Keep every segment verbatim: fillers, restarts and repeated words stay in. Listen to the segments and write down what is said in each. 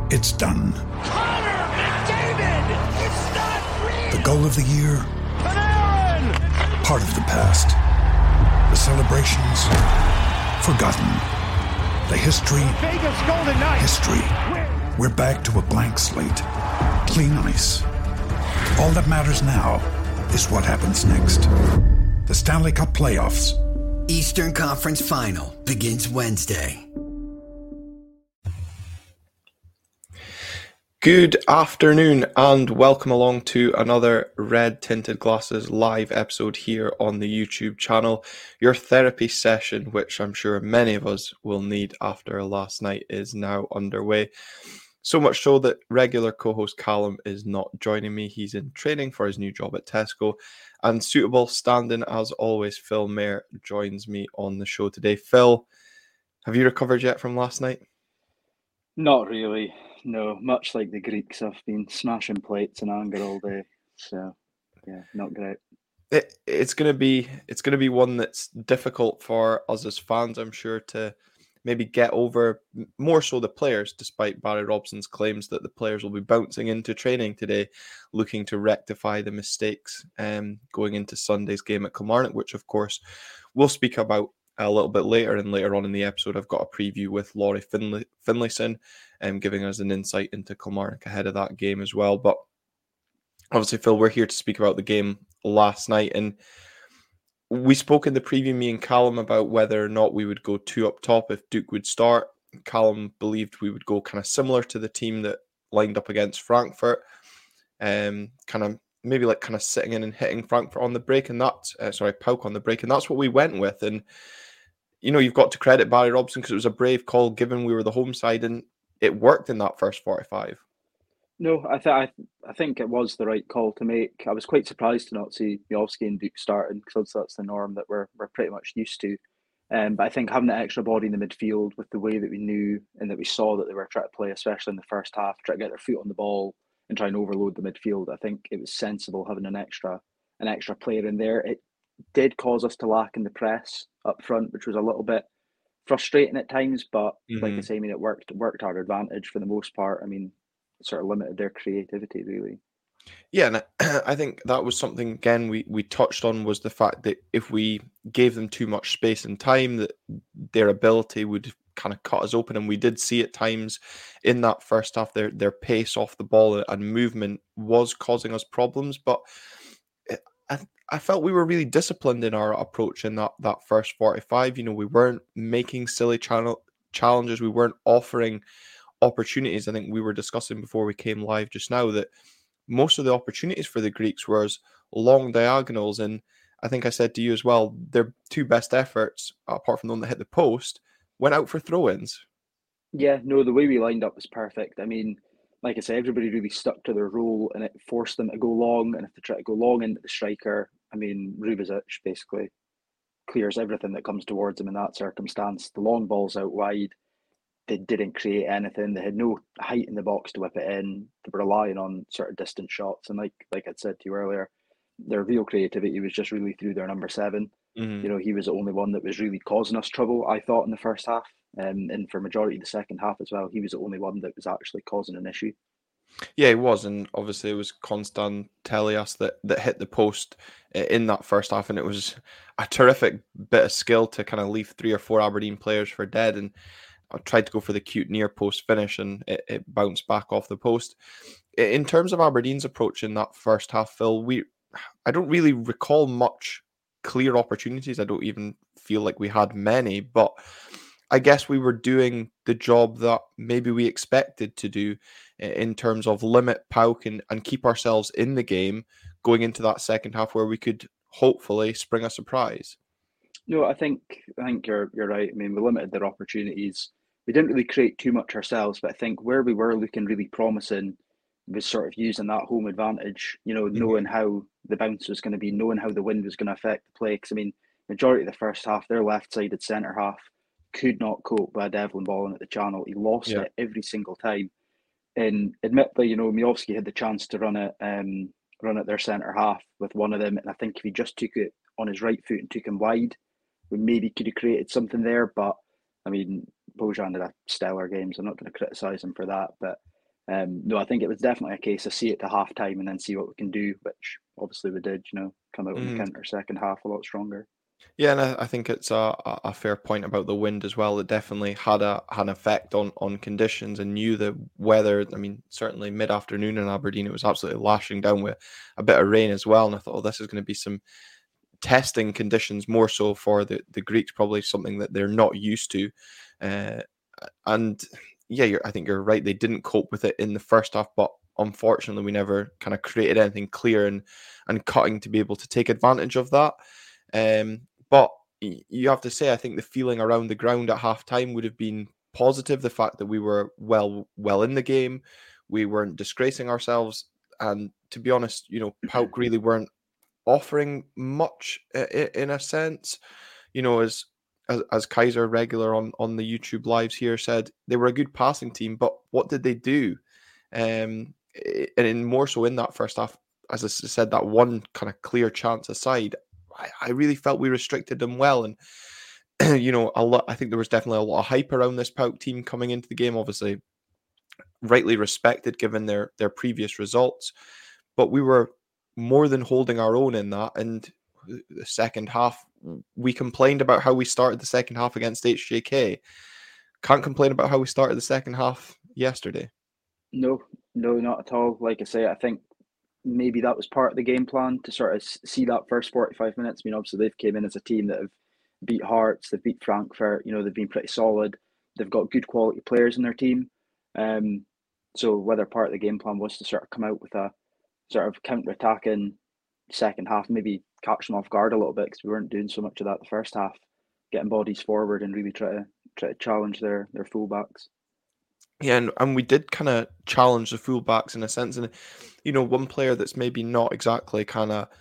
It's done. Connor McDavid! It's not real! The goal of the year? Panarin! Part of the past. The celebrations? Forgotten. The history? Vegas Golden Knights! History. We're back to a blank slate. Clean ice. All that matters now is what happens next. The Stanley Cup Playoffs. Eastern Conference Final begins Wednesday. Good afternoon and welcome along to another Red Tinted Glasses live episode here on the YouTube channel. Your therapy session, which I'm sure many of us will need after last night, is now underway. So much so that regular co-host Callum is not joining me. He's in training for his new job at Tesco. And suitable stand-in, as always, Phil Mayer joins me on the show today. Phil, have you recovered yet from last night? Not really. No, much like the Greeks, I've been smashing plates in anger all day. So, yeah, not great. It, it's gonna be it's gonna be one that's difficult for us as fans, I'm sure, to maybe get over. More so the players, despite Barry Robson's claims that the players will be bouncing into training today, looking to rectify the mistakes um, going into Sunday's game at Kilmarnock, which of course we'll speak about a little bit later. And later on in the episode, I've got a preview with Laurie Finlay- Finlayson, um, giving us an insight into Kilmarnock ahead of that game as well. But obviously, Phil, we're here to speak about the game last night. And we spoke in the preview, me and Callum, about whether or not we would go two up top if Duke would start. Callum believed we would go kind of similar to the team that lined up against Frankfurt. Um, kind of maybe like kind of sitting in and hitting Frankfurt on the break. And that's, uh, sorry, Pauk on the break. And that's what we went with. And you know, you've got to credit Barry Robson because it was a brave call given we were the home side and it worked in that first forty-five. No, I, th- I, th- I think it was the right call to make. I was quite surprised to not see Miovski and Duke starting because that's the norm that we're, we're pretty much used to. Um, but I think having that extra body in the midfield with the way that we knew and that we saw that they were trying to play, especially in the first half, try to get their foot on the ball and try and overload the midfield, I think it was sensible having an extra an extra player in there. It did cause us to lack in the press up front, which was a little bit frustrating at times, but mm-hmm. like I say, I mean, it worked, it worked our advantage for the most part. I mean, it sort of limited their creativity, really. Yeah, and I think that was something, again, we, we touched on, was the fact that if we gave them too much space and time, that their ability would kind of cut us open. And we did see at times in that first half, their, their pace off the ball and movement was causing us problems. But I, I felt we were really disciplined in our approach in that, that first forty-five. You know, we weren't making silly channel challenges. We weren't offering opportunities. I think we were discussing before we came live just now that most of the opportunities for the Greeks were as long diagonals. And I think I said to you as well, their two best efforts, apart from the one that hit the post, went out for throw-ins. Yeah, no, the way we lined up was perfect. I mean, like I said, everybody really stuck to their role and it forced them to go long. And if they try to go long into the striker, I mean, Rubezic basically clears everything that comes towards him in that circumstance. The long ball's out wide. They didn't create anything. They had no height in the box to whip it in. They were relying on sort of distant shots. And like like I'd said to you earlier, their real creativity was just really through their number seven. Mm-hmm. You know, he was the only one that was really causing us trouble, I thought, in the first half. Um, and for majority of the second half as well, he was the only one that was actually causing an issue. Yeah, he was, and obviously it was Constant Telias that, that hit the post in that first half, and it was a terrific bit of skill to kind of leave three or four Aberdeen players for dead, and I tried to go for the cute near post finish, and it, it bounced back off the post. In terms of Aberdeen's approach in that first half, Phil, we I don't really recall much clear opportunities. I don't even feel like we had many, but I guess we were doing the job that maybe we expected to do in terms of limit Pauk and, and keep ourselves in the game going into that second half where we could hopefully spring a surprise. No, I think I think you're you're right. I mean, we limited their opportunities. We didn't really create too much ourselves, but I think where we were looking really promising was sort of using that home advantage, you know, mm-hmm. knowing how the bounce was going to be, knowing how the wind was going to affect the play. Because, I mean, majority of the first half, their left-sided centre half could not cope with a Devlin ball in at the channel. He lost yeah. it every single time. And admittedly, you know, Miovski had the chance to run it, um, run at their centre half with one of them. And I think if he just took it on his right foot and took him wide, we maybe could have created something there. But, I mean, Bojan had a stellar game, so I'm not going to criticise him for that. But Um, no, I think it was definitely a case of see it to half time and then see what we can do, which obviously we did. You know, come out on the Mhm. counter second half a lot stronger. Yeah, and I, I think it's a, a a fair point about the wind as well. It definitely had a had an effect on on conditions, and knew the weather. I mean, certainly mid afternoon in Aberdeen, it was absolutely lashing down with a bit of rain as well. And I thought, oh, this is going to be some testing conditions more so for the the Greeks, probably something that they're not used to. Uh, and yeah, you're, I think you're right. They didn't cope with it in the first half, but unfortunately, we never kind of created anything clear and and cutting to be able to take advantage of that. Um, but y- you have to say, I think the feeling around the ground at half time would have been positive. The fact that we were well well in the game, we weren't disgracing ourselves, and to be honest, you know, Pauk really weren't offering much i- i- in a sense. You know, as as, as Kaiser regular on on the YouTube lives here said, they were a good passing team, but what did they do? Um, i- and in more so in that first half, as I s- said, that one kind of clear chance aside, I, I really felt we restricted them well. And you know, a lot. I think there was definitely a lot of hype around this Pauk team coming into the game. Obviously, rightly respected given their their previous results, but we were more than holding our own in that. And the second half, we complained about how we started the second half against H J K. Can't complain about how we started the second half yesterday. No, no, not at all. Like I say, I think maybe that was part of the game plan to sort of see that first forty-five minutes. I mean, obviously they've came in as a team that have beat Hearts, they've beat Frankfurt. You know, they've been pretty solid. They've got good quality players in their team. Um, so whether part of the game plan was to sort of come out with a sort of counter-attacking second half, maybe catch them off guard a little bit because we weren't doing so much of that the first half, getting bodies forward and really try to try to challenge their their fullbacks. Yeah, and, and we did kind of challenge the fullbacks in a sense. And, you know, one player that's maybe not exactly kind of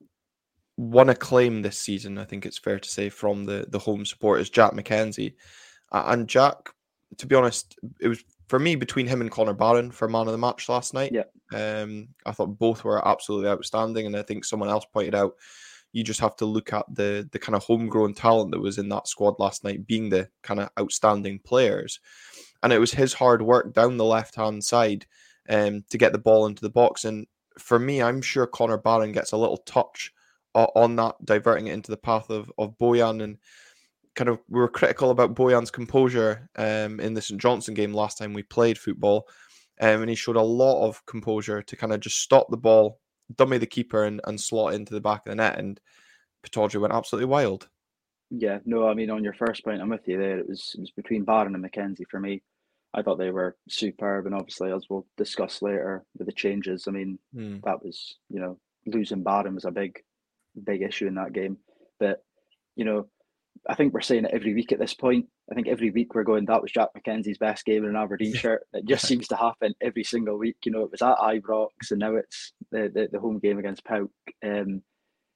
won a claim this season, I think it's fair to say, from the, the home support is Jack McKenzie. Uh, and Jack, to be honest, it was for me between him and Connor Barron for man of the match last night. Yeah. Um, I thought both were absolutely outstanding. And I think someone else pointed out, you just have to look at the the kind of homegrown talent that was in that squad last night being the kind of outstanding players. And it was his hard work down the left-hand side um, to get the ball into the box. And for me, I'm sure Connor Barron gets a little touch uh, on that, diverting it into the path of, of Bojan. And kind of we were critical about Bojan's composure um, in the Saint Johnstone game last time we played football. Um, and he showed a lot of composure to kind of just stop the ball, dummy the keeper, and, and slot into the back of the net. And Pittodrie went absolutely wild. Yeah, no, I mean on your first point, I'm with you there. It was it was between Barron and McKenzie for me. I thought they were superb, and obviously, as we'll discuss later with the changes, I mean Hmm. that was, you know, losing Barron was a big, big issue in that game. But you know, I think we're saying it every week at this point. I think every week we're going, that was Jack McKenzie's best game in an Aberdeen shirt. It just seems to happen every single week. You know, it was at Ibrox, and now it's the the, the home game against Pauk. Um,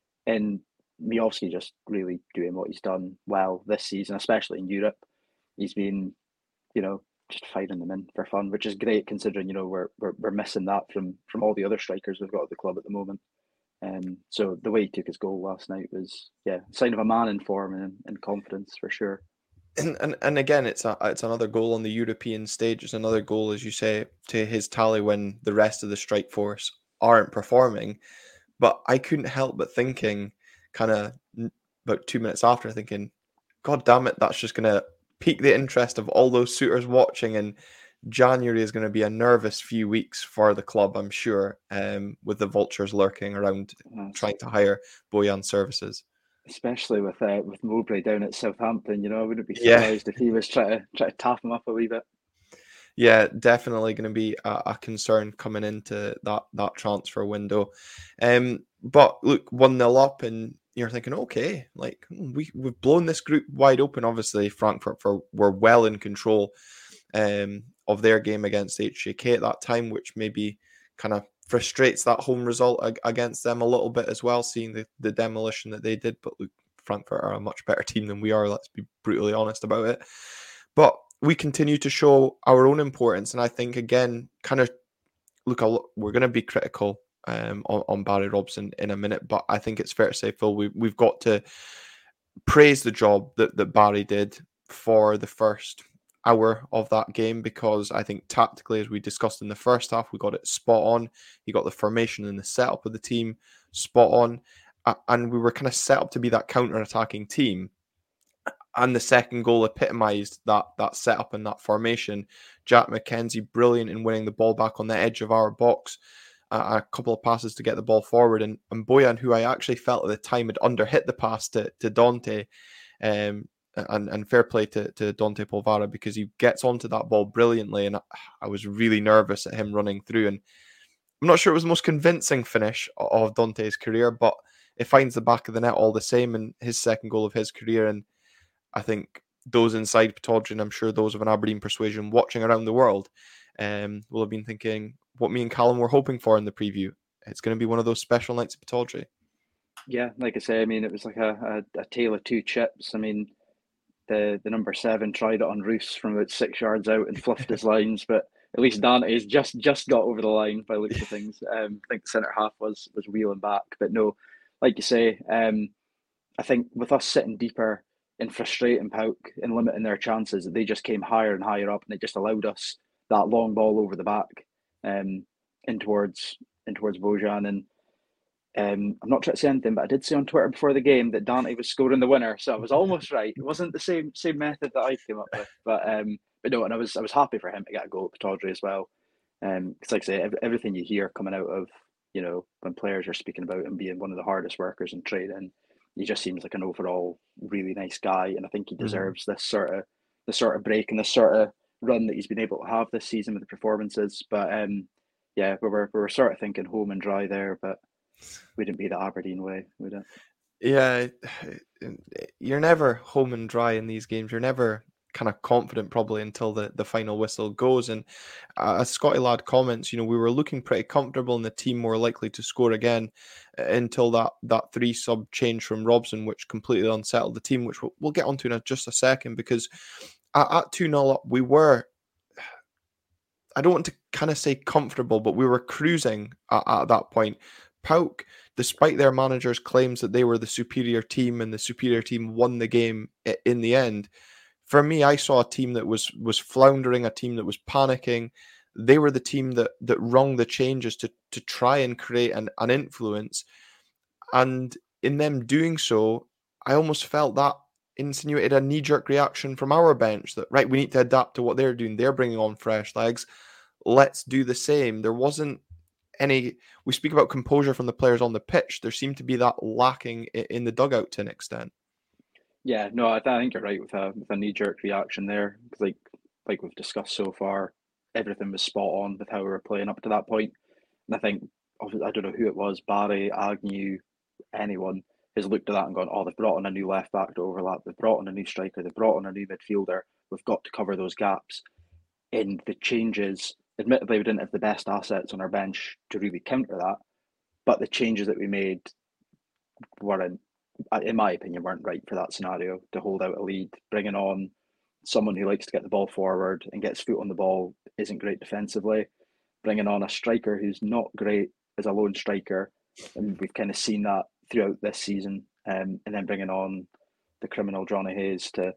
and Miovski just really doing what he's done well this season, especially in Europe. He's been, you know, just firing them in for fun, which is great considering, you know, we're we're, we're missing that from from all the other strikers we've got at the club at the moment. Um, so the way he took his goal last night was, yeah, sign of a man in form and, and confidence for sure. And, and and again, it's a it's another goal on the European stage. It's another goal, as you say, to his tally when the rest of the strike force aren't performing. But I couldn't help but thinking, kind of about two minutes after, thinking, God damn it, that's just going to pique the interest of all those suitors watching. And January is going to be a nervous few weeks for the club, I'm sure, um, with the vultures lurking around Yes. trying to hire Bojan services. Especially with uh, with Mowbray down at Southampton, you know, I wouldn't be Yeah. surprised if he was trying to try to tap him up a wee bit. Yeah, definitely going to be a, a concern coming into that that transfer window. Um, but look, one nil up, and you're thinking, okay, like we we've blown this group wide open. Obviously, Frankfurt for, were well in control um, of their game against H J K at that time, which maybe kind of frustrates that home result ag- against them a little bit as well, seeing the, the demolition that they did. But look, Frankfurt are a much better team than we are. Let's be brutally honest about it. But we continue to show our own importance. And I think, again, kind of, look, I'll, we're going to be critical um, on, on Barry Robson in a minute, but I think it's fair to say, Phil, we, we've got to praise the job that, that Barry did for the first, hour of that game, because I think tactically, as we discussed in the first half, we got it spot on. He got the formation and the setup of the team spot on, uh, and we were kind of set up to be that counter-attacking team. And the second goal epitomised that that setup and that formation. Jack McKenzie, brilliant in winning the ball back on the edge of our box. Uh, a couple of passes to get the ball forward. And, and Bojan, who I actually felt at the time had underhit the pass to, to Dante, um, and, and fair play to, to Dante Polvara, because he gets onto that ball brilliantly. And I, I was really nervous at him running through. And I'm not sure it was the most convincing finish of Dante's career, but it finds the back of the net all the same, and his second goal of his career. And I think those inside Pittodrie, and I'm sure those of an Aberdeen persuasion watching around the world, um, will have been thinking what me and Callum were hoping for in the preview. It's going to be one of those special nights at Pittodrie. Yeah, like I say, I mean, it was like a, a, a tale of two chips. I mean, the, the number seven tried it on Roos from about six yards out and fluffed his lines, but at least Dante's just just got over the line by the looks of things. Um, I think the centre half was was wheeling back, but no, like you say, um, I think with us sitting deeper and frustrating Pauk and limiting their chances, they just came higher and higher up, and it just allowed us that long ball over the back, um, in towards in towards Bojan. And um, I'm not trying to say anything, but I did see on Twitter before the game that Dante was scoring the winner, so I was almost right. It wasn't the same same method that I came up with, but um, but no, and I was I was happy for him to get a goal at Pittodrie as well, um, because like I say, every, everything you hear coming out of, you know, when players are speaking about him being one of the hardest workers in training, he just seems like an overall really nice guy, and I think he deserves mm-hmm. this sort of the sort of break and this sort of run that he's been able to have this season with the performances. But um, yeah, we were we were sort of thinking home and dry there, but we didn't be the Aberdeen way, would it? Yeah, you're never home and dry in these games. You're never kind of confident probably until the, the final whistle goes. And uh, as Scotty Lad comments, you know, we were looking pretty comfortable and the team more likely to score again uh, until that that three sub change from Robson, which completely unsettled the team, which we'll, we'll get onto in a, just a second, because at, at two nil up, we were, I don't want to kind of say comfortable, but we were cruising at, at that point. Pauk, despite their manager's claims that they were the superior team and the superior team won the game in the end, for me, I saw a team that was was floundering, a team that was panicking. They were the team that that wrung the changes to to try and create an, an influence. And in them doing so, I almost felt that insinuated a knee-jerk reaction from our bench that, right, we need to adapt to what they're doing. They're bringing on fresh legs. Let's do the same. There wasn't any, we speak about composure from the players on the pitch. There seemed to be that lacking in the dugout to an extent. Yeah, no, I, th- I think you're right with a with a knee jerk reaction there. Because like like we've discussed so far, everything was spot on with how we were playing up to that point. And I think, I don't know who it was, Barry, Agnew, anyone has looked at that and gone, oh, they've brought on a new left back to overlap. They've brought on a new striker. They've brought on a new midfielder. We've got to cover those gaps. In the changes, admittedly, we didn't have the best assets on our bench to really counter that, but the changes that we made weren't, in my opinion, weren't right for that scenario, to hold out a lead. Bringing on someone who likes to get the ball forward and gets foot on the ball isn't great defensively. Bringing on a striker who's not great as a lone striker, and we've kind of seen that throughout this season, um, and then bringing on the criminal Johnny Hayes to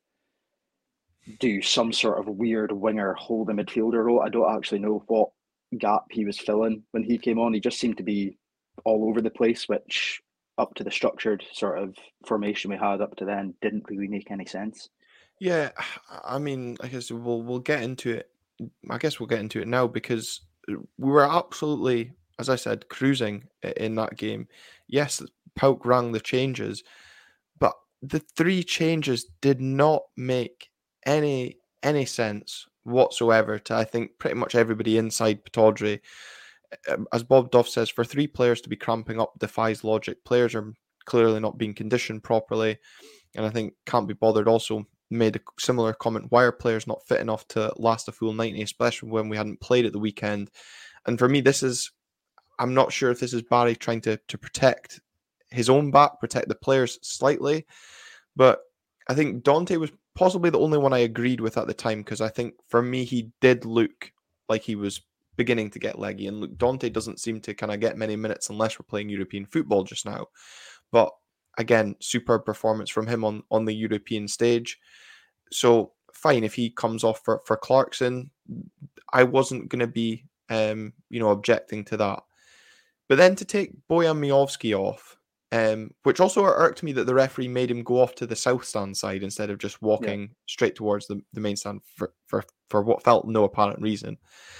do some sort of weird winger holding midfielder role. I don't actually know what gap he was filling when he came on. He just seemed to be all over the place, which up to the structured sort of formation we had up to then didn't really make any sense. Yeah, I mean, I guess we'll we'll get into it. I guess we'll get into it now, because we were absolutely, as I said, cruising in that game. Yes, Pauk rang the changes, but the three changes did not make any any sense whatsoever to, I think, pretty much everybody inside Pittodrie. As Bob Duff says, for three players to be cramping up defies logic. Players are clearly not being conditioned properly, and I think Can't Be Bothered also made a similar comment. Why are players not fit enough to last a full ninety, especially when we hadn't played at the weekend? And for me, this is, I'm not sure if this is Barry trying to, to protect his own back, protect the players slightly, but I think Dante was possibly the only one I agreed with at the time, because I think for me, he did look like he was beginning to get leggy. And look, Dante doesn't seem to kind of get many minutes unless we're playing European football just now. But again, superb performance from him on, on the European stage. So fine if he comes off for, for Clarkson. I wasn't going to be, um, you know, objecting to that. But then to take Bojan Miovski off, um, which also irked me that the referee made him go off to the south stand side instead of just walking yeah. straight towards the, the main stand for, for, for what felt no apparent reason.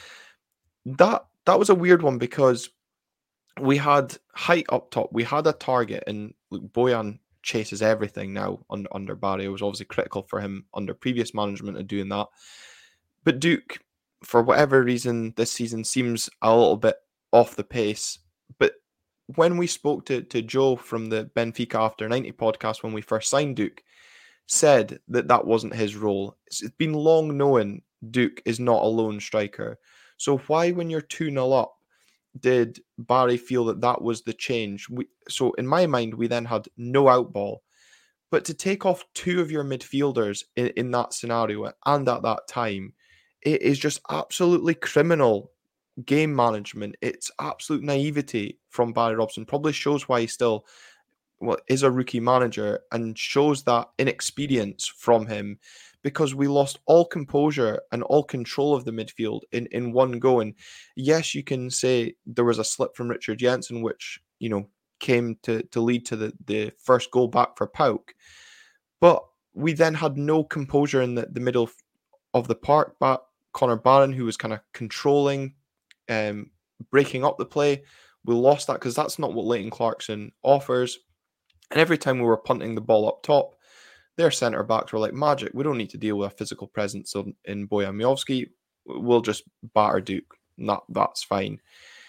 That that was a weird one because we had height up top. We had a target, and look, Bojan chases everything now under, under Barry. It was obviously critical for him under previous management of doing that. But Duke, for whatever reason, this season seems a little bit off the pace. But when we spoke to, to Joe from the Benfica After ninety podcast when we first signed Duke, said that that wasn't his role. It's been long known Duke is not a lone striker. So why, when you're two nil up, did Barry feel that that was the change? We, so in my mind, we then had no out ball. But to take off two of your midfielders in, in that scenario and at that time, it is just absolutely criminal game management. It's absolute naivety from Barry Robson. Probably shows why he still well, is a rookie manager, and shows that inexperience from him, because we lost all composure and all control of the midfield in, in one go. And yes, you can say there was a slip from Richard Jensen, which, you know, came to, to lead to the, the first goal back for Pauk. But we then had no composure in the, the middle of the park. But Connor Barron, who was kind of controlling, um, breaking up the play, we lost that because that's not what Leighton Clarkson offers. And every time we were punting the ball up top, their centre backs were like magic. We don't need to deal with a physical presence of, in Bojan Miovski. We'll just batter Duke. That, that's fine.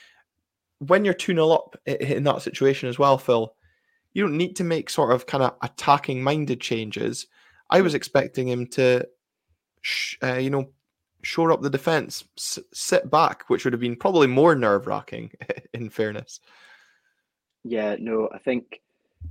When you're two nil up in that situation as well, Phil, you don't need to make sort of kind of attacking-minded changes. I was expecting him to, sh- uh, you know, shore up the defence, s- sit back, which would have been probably more nerve-wracking, in fairness. Yeah, no, I think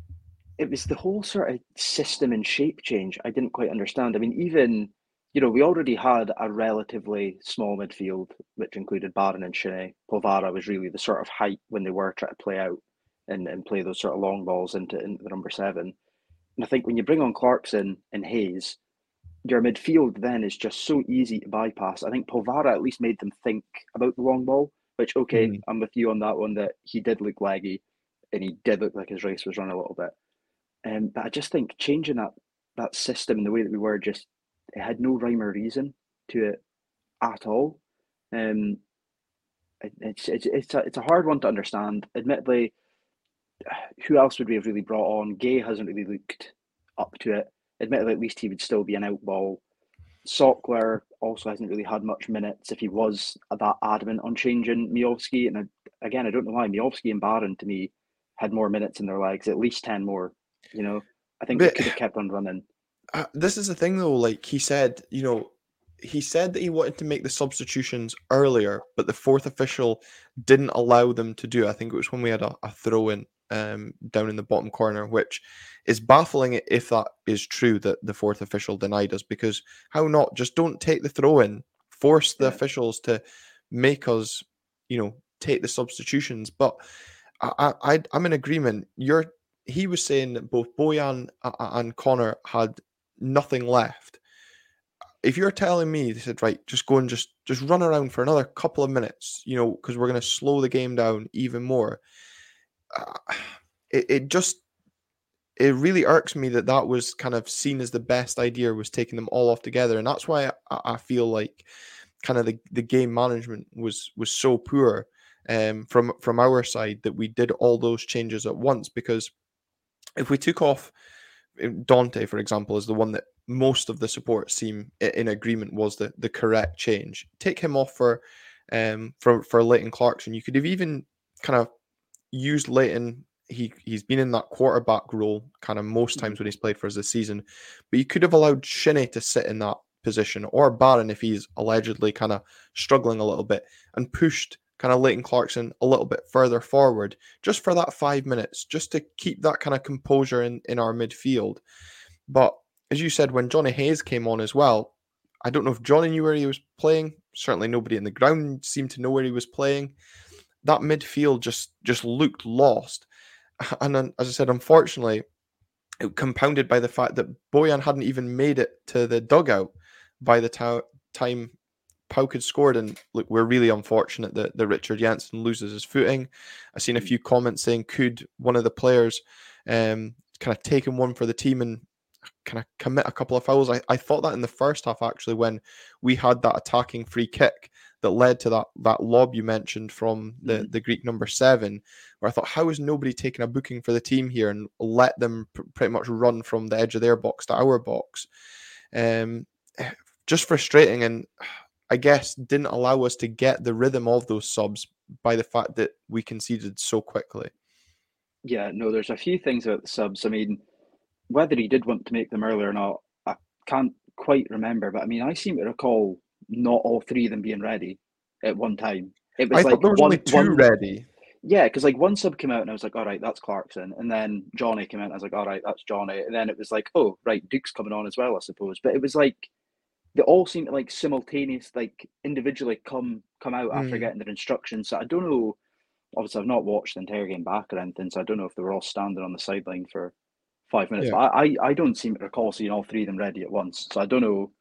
it was the whole sort of system and shape change I didn't quite understand. I mean, even, you know, we already had a relatively small midfield, which included Barron and Shinnie. Povara was really the sort of height when they were trying to play out and, and play those sort of long balls into, into the number seven. And I think when you bring on Clarkson and Hayes, your midfield then is just so easy to bypass. I think Povara at least made them think about the long ball, which, okay, mm. I'm with you on that one, that he did look leggy and he did look like his race was run a little bit. Um, but I just think changing that that system and the way that we were, just it had no rhyme or reason to it at all. Um, it, it's it's it's a, it's a hard one to understand. Admittedly, who else would we have really brought on? Gay hasn't really looked up to it. Admittedly, at least he would still be an out ball. Sockler also hasn't really had much minutes if he was that adamant on changing Miovski. And I, again, I don't know why. Miovski and Barron, to me, had more minutes in their legs, at least ten more. You know, I think but, they could have kept on running. Uh, this is the thing, though. Like he said, you know, he said that he wanted to make the substitutions earlier, but the fourth official didn't allow them to do it. I think it was when we had a, a throw-in um, down in the bottom corner, which is baffling if that is true, that the fourth official denied us, because how not? Just don't take the throw-in. Force the yeah. officials to make us, you know, take the substitutions. But I, I, I'm in agreement. You're He was saying that both Bojan and Connor had nothing left. If you're telling me, they said, right, just go and just, just run around for another couple of minutes, you know, because we're going to slow the game down even more. Uh, it, it just, it really irks me that that was kind of seen as the best idea, was taking them all off together. And that's why I, I feel like kind of the, the game management was, was so poor um, from, from our side, that we did all those changes at once. Because if we took off Dante, for example, is the one that most of the support seem in agreement was the, the correct change. Take him off for um for, for Leighton Clarkson. You could have even kind of used Leighton. He, he's been in that quarterback role kind of most times when he's played for us this season. But you could have allowed Shinnie to sit in that position, or Barron if he's allegedly kind of struggling a little bit, and pushed kind of Leighton Clarkson a little bit further forward, just for that five minutes, just to keep that kind of composure in, in our midfield. But as you said, when Johnny Hayes came on as well, I don't know if Johnny knew where he was playing. Certainly nobody in the ground seemed to know where he was playing. That midfield just, just looked lost. And then, as I said, unfortunately, it compounded by the fact that Bojan hadn't even made it to the dugout. by the ta- time Pauk had scored. And look, we're really unfortunate that, that Richard Jensen loses his footing. I've seen a few comments saying, could one of the players um, kind of taken one for the team and kind of commit a couple of fouls? I, I thought that in the first half, actually, when we had that attacking free kick that led to that that lob you mentioned from the, mm-hmm. the Greek number seven, where I thought, how is nobody taking a booking for the team here and let them pr- pretty much run from the edge of their box to our box? Um, just frustrating, and I guess didn't allow us to get the rhythm of those subs by the fact that we conceded so quickly. Yeah, no, there's a few things about the subs. I mean, whether he did want to make them earlier or not, I can't quite remember. But I mean, I seem to recall not all three of them being ready at one time. It was I like thought there was one, only two one, ready. Yeah, because like one sub came out and I was like, all right, that's Clarkson. And then Johnny came out and I was like, all right, that's Johnny. And then it was like, oh, right, Duke's coming on as well, I suppose. But it was like, they all seem to like simultaneous, like individually come come out after Mm. getting their instructions. So I don't know. Obviously, I've not watched the entire game back or anything, so I don't know if they were all standing on the sideline for five minutes. Yeah. But I, I, I don't seem to recall seeing all three of them ready at once. So I don't know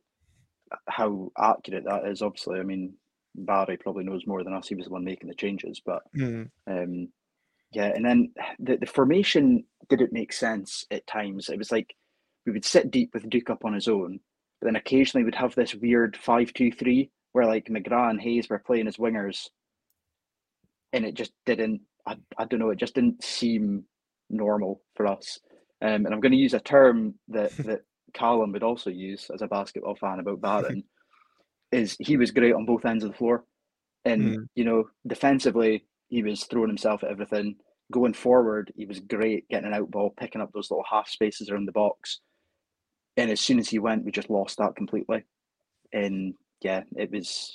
how accurate that is. Obviously, I mean, Barry probably knows more than us. He was the one making the changes. But Mm. um, yeah, and then the, the formation didn't make sense at times. It was like we would sit deep with Duke up on his own, but then occasionally we'd have this weird five two three where like McGrath and Hayes were playing as wingers. And it just didn't, I, I don't know, it just didn't seem normal for us. Um, and I'm going to use a term that, that Callum would also use as a basketball fan about Barron, is he was great on both ends of the floor. And, Mm. you know, defensively, he was throwing himself at everything. Going forward, he was great getting an out ball, picking up those little half spaces around the box. And as soon as he went, we just lost that completely. And yeah, it was,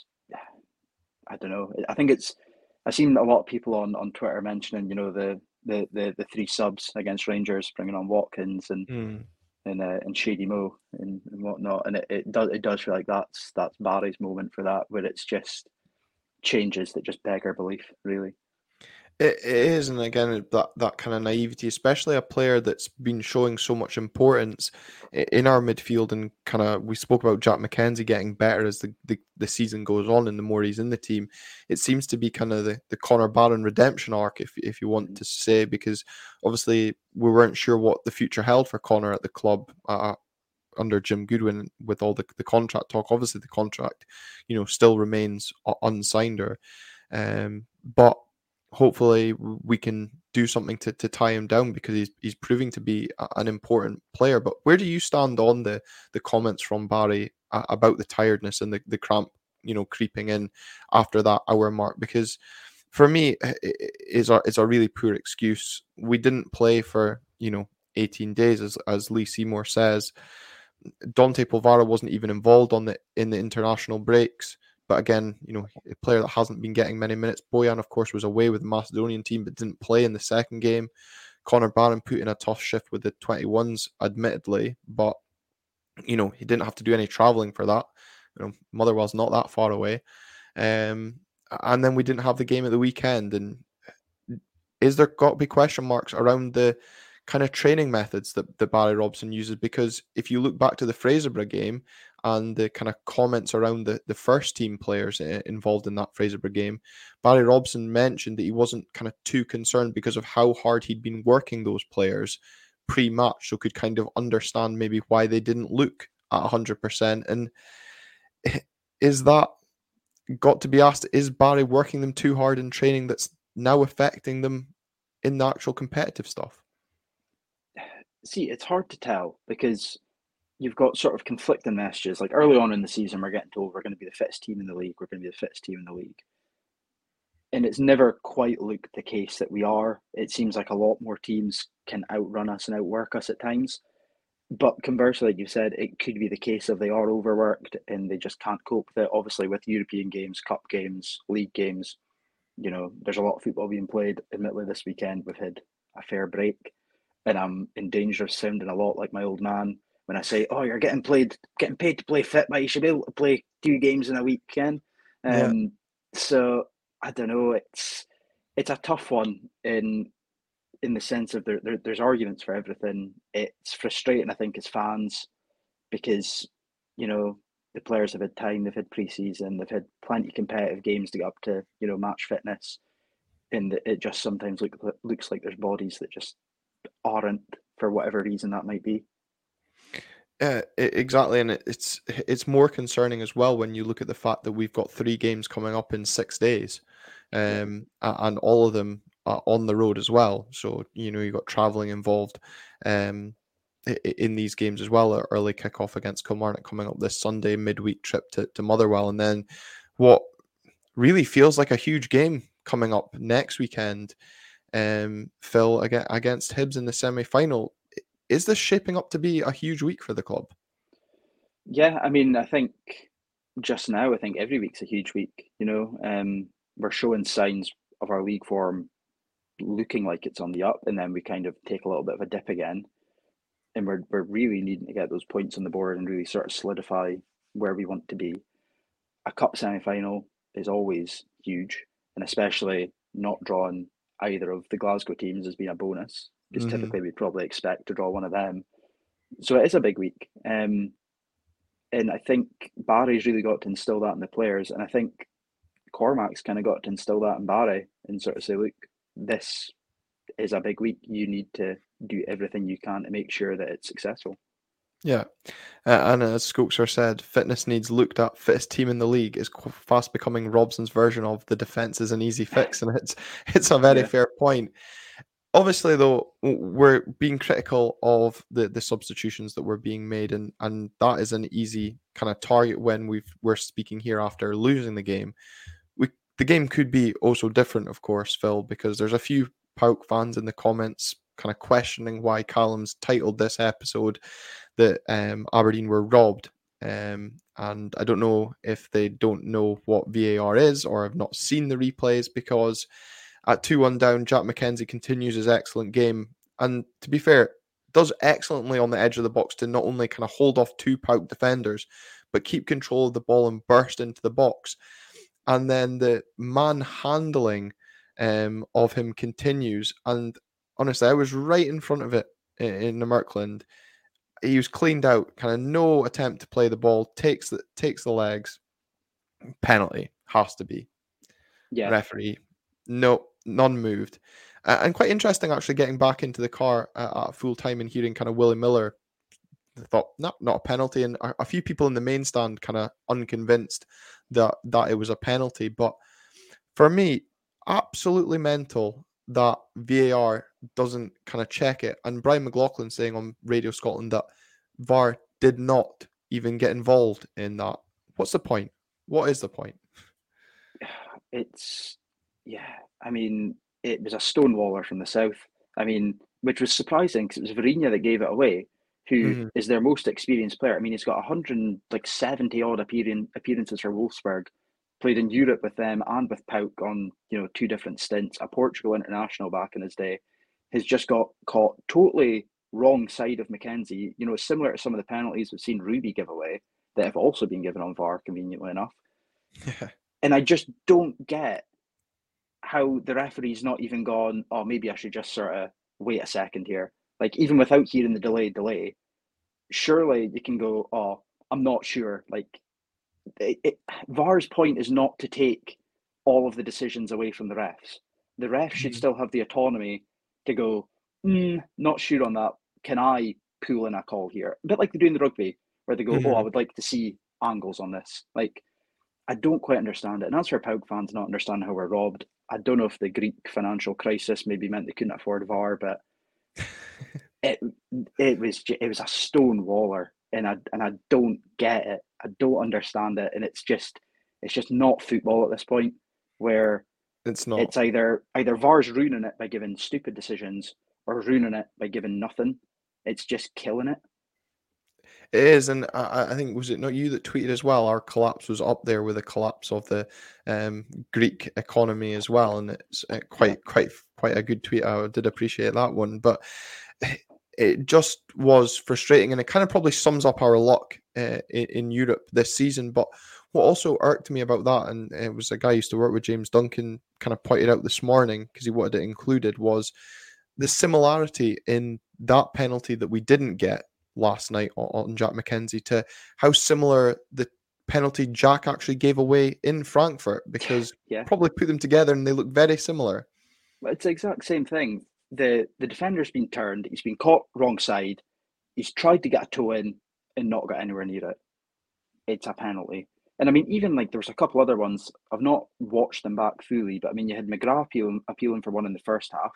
I don't know, I think it's, I've seen a lot of people on, on Twitter mentioning, you know, the, the, the, the three subs against Rangers, bringing on Watkins and Mm. and uh, and Shady Mo and, and whatnot, and it, it does it does feel like that's that's Barry's moment for that, where it's just changes that just beg our belief, really. It, it is, and again, that, that kind of naivety, especially a player that's been showing so much importance in our midfield, and kind of, we spoke about Jack McKenzie getting better as the, the, the season goes on and the more he's in the team. It seems to be kind of the, the Connor Barron redemption arc, if if you want to say, because obviously we weren't sure what the future held for Connor at the club uh, under Jim Goodwin with all the, the contract talk. Obviously the contract, you know, still remains unsigned, or, um, but hopefully we can do something to, to tie him down, because he's he's proving to be a, an important player. But where do you stand on the the comments from Barry uh, about the tiredness and the, the cramp, you know, creeping in after that hour mark? Because for me, it is a, it's a really poor excuse. We didn't play for, you know, eighteen days, as, as Lee Seymour says. Dante Polvara wasn't even involved on the in the international breaks. But again, you know, a player that hasn't been getting many minutes. Bojan, of course, was away with the Macedonian team, but didn't play in the second game. Connor Barron put in a tough shift with the twenty-ones, admittedly, but, you know, he didn't have to do any travelling for that. You know, Motherwell's not that far away. Um, and then we didn't have the game at the weekend. And is there got to be question marks around the kind of training methods that, that Barry Robson uses? Because if you look back to the Fraserburgh game and the kind of comments around the, the first team players involved in that Fraserburgh game, Barry Robson mentioned that he wasn't kind of too concerned because of how hard he'd been working those players pre-match, so could kind of understand maybe why they didn't look at one hundred percent. And is that got to be asked, is Barry working them too hard in training that's now affecting them in the actual competitive stuff? See, it's hard to tell, because you've got sort of conflicting messages. Like early on in the season, we're getting told we're going to be the fittest team in the league. We're going to be the fittest team in the league. And it's never quite looked the case that we are. It seems like a lot more teams can outrun us and outwork us at times. But conversely, like you said, it could be the case of they are overworked and they just can't cope with it. Obviously, with European games, cup games, league games, you know, there's a lot of football being played. Admittedly, this weekend we've had a fair break. And I'm in danger of sounding a lot like my old man when I say, "Oh, you're getting played, getting paid to play fit, but you should be able to play two games in a week, Ken." Um, yeah. So I don't know. It's it's a tough one in in the sense of there, there there's arguments for everything. It's frustrating, I think, as fans, because, you know, the players have had time, they've had pre-season, they've had plenty of competitive games to get up to, you know, match fitness. And it just sometimes look, looks like there's bodies that just aren't, for whatever reason that might be. Yeah, exactly, and it's it's more concerning as well when you look at the fact that we've got three games coming up in six days, um, yeah. and all of them are on the road as well. So you know you got traveling involved, um, in these games as well. An early kickoff against Kilmarnock coming up this Sunday, midweek trip to to Motherwell, and then what really feels like a huge game coming up next weekend, um, Phil, against Hibs in the semi-final. Is this shaping up to be a huge week for the club? Yeah, I mean, I think just now, I think every week's a huge week. You know, um, we're showing signs of our league form looking like it's on the up, and then we kind of take a little bit of a dip again. And we're we're really needing to get those points on the board and really sort of solidify where we want to be. A cup semi-final is always huge, and especially not drawing either of the Glasgow teams has been a bonus. Because mm-hmm. typically we'd probably expect to draw one of them. So it is a big week. Um, and I think Barry's really got to instill that in the players. And I think Cormac's kind of got to instill that in Barry and sort of say, look, this is a big week. You need to do everything you can to make sure that it's successful. Yeah. Uh, and as Skokser said, fitness needs looked at. Fittest team in the league is fast becoming Robson's version of the defence is an easy fix. And it's, it's a very yeah. fair point. Obviously, though, we're being critical of the, the substitutions that were being made, and, and that is an easy kind of target when we've, we're speaking here after losing the game. We The game could be also different, of course, Phil, because there's a few P A O K fans in the comments kind of questioning why Callum's titled this episode that um, Aberdeen were robbed. Um, and I don't know if they don't know what V A R is or have not seen the replays, because at two one down, Jack McKenzie continues his excellent game. And to be fair, does excellently on the edge of the box to not only kind of hold off two P A O K defenders, but keep control of the ball and burst into the box. And then the manhandling um, of him continues. And honestly, I was right in front of it in, in the Merkland. He was cleaned out, kind of no attempt to play the ball, takes the, takes the legs. Penalty, has to be. Yeah. Referee, no, none moved. Uh, and quite interesting, actually, getting back into the car uh, at full time and hearing kind of Willie Miller. I thought, no, not a penalty. And a, a few people in the main stand kind of unconvinced that, that it was a penalty. But for me, absolutely mental that V A R doesn't kind of check it. And Brian McLaughlin saying on Radio Scotland that V A R did not even get involved in that. What's the point? What is the point? It's, yeah, I mean, it was a stonewaller from the south. I mean, which was surprising because it was Verinia that gave it away, who mm-hmm. is their most experienced player. I mean, he's got one hundred seventy odd appearance, appearances for Wolfsburg, played in Europe with them and with P A O K on, you know, two different stints, a Portugal international back in his day, has just got caught totally wrong side of McKenzie. You know, similar to some of the penalties we've seen Ruby give away that have also been given on V A R, conveniently enough. Yeah. And I just don't get how the referee's not even gone, oh, maybe I should just sort of wait a second here. Like, even without hearing the delay, delay, surely you can go, oh, I'm not sure. Like, it, it, V A R's point is not to take all of the decisions away from the refs. The refs mm-hmm. should still have the autonomy to go, mm, not sure on that. Can I pull in a call here? A bit like they do in the rugby, where they go, mm-hmm. oh, I would like to see angles on this. Like, I don't quite understand it. And as for P A O K fans not understanding how we're robbed, I don't know if the Greek financial crisis maybe meant they couldn't afford V A R, but it it was it was a stone waller, and I and I don't get it. I don't understand it, and it's just it's just not football at this point, where it's not. It's either either V A R's ruining it by giving stupid decisions or ruining it by giving nothing. It's just killing it. It is, and I, I think, was it not you that tweeted as well? Our collapse was up there with the collapse of the um, Greek economy as well, and it's uh, quite, quite, quite a good tweet. I did appreciate that one, but it just was frustrating, and it kind of probably sums up our luck uh, in, in Europe this season. But what also irked me about that, and it was a guy I used to work with, James Duncan, kind of pointed out this morning because he wanted it included, was the similarity in that penalty that we didn't get last night on Jack McKenzie to how similar the penalty Jack actually gave away in Frankfurt, because Yeah. probably put them together and they look very similar. It's the exact same thing. The the defender's been turned, he's been caught wrong side, he's tried to get a toe in and not got anywhere near it. It's a penalty. And I mean, even like there was a couple other ones, I've not watched them back fully, but I mean, you had McGrath appealing, appealing for one in the first half.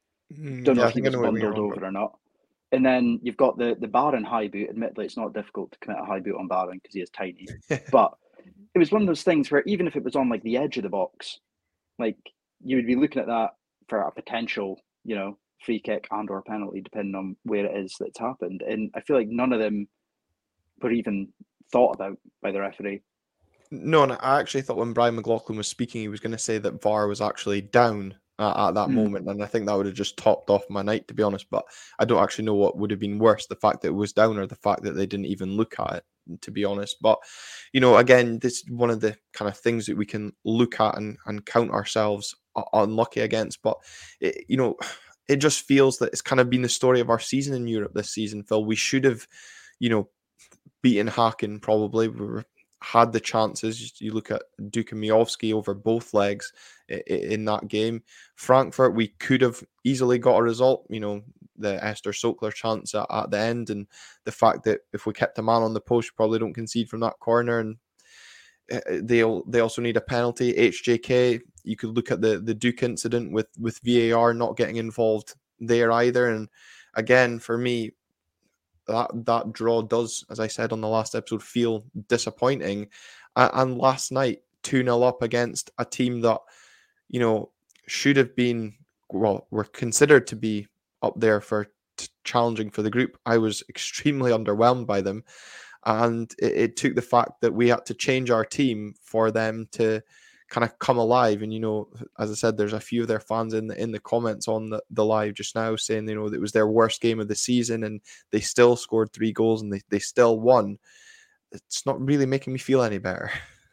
Mm, Don't know yeah, I if he think I was know what bundled you're on over or not. And then you've got the the Barron high boot. Admittedly, it's not difficult to commit a high boot on Barron because he is tiny. But it was one of those things where even if it was on like the edge of the box, like you would be looking at that for a potential, you know, free kick and or penalty, depending on where it is that's happened. And I feel like none of them were even thought about by the referee. No, and I actually thought when Brian McLaughlin was speaking, he was going to say that V A R was actually down uh, at that Mm. moment, and I think that would have just topped off my night, to be honest. But I don't actually know what would have been worse, the fact that it was down or the fact that they didn't even look at it, to be honest. But, you know, again, this is one of the kind of things that we can look at and, and count ourselves u- unlucky against. But, it, you know, it just feels that it's kind of been the story of our season in Europe this season, Phil. We should have, you know, beaten Haken probably. We were, had the chances. You look at Duke and Miovski over both legs i- i- in that game. Frankfurt, we could have easily got a result. You know, the Esther Sokler chance at, at the end, and the fact that if we kept a man on the post, we probably don't concede from that corner. And uh, they they also need a penalty. H J K, you could look at the the Duke incident with with V A R not getting involved there either. And again, for me, that that draw does, as I said on the last episode, feel disappointing. Uh, and last night, two nil up against a team that, you know, should have been, well, were considered to be up there for t- challenging for the group. I was extremely underwhelmed by them. And it, it took the fact that we had to change our team for them to kind of come alive. And, you know, as I said, there's a few of their fans in the in the comments on the, the live just now saying, you know, that it was their worst game of the season and they still scored three goals and they, they still won. It's not really making me feel any better.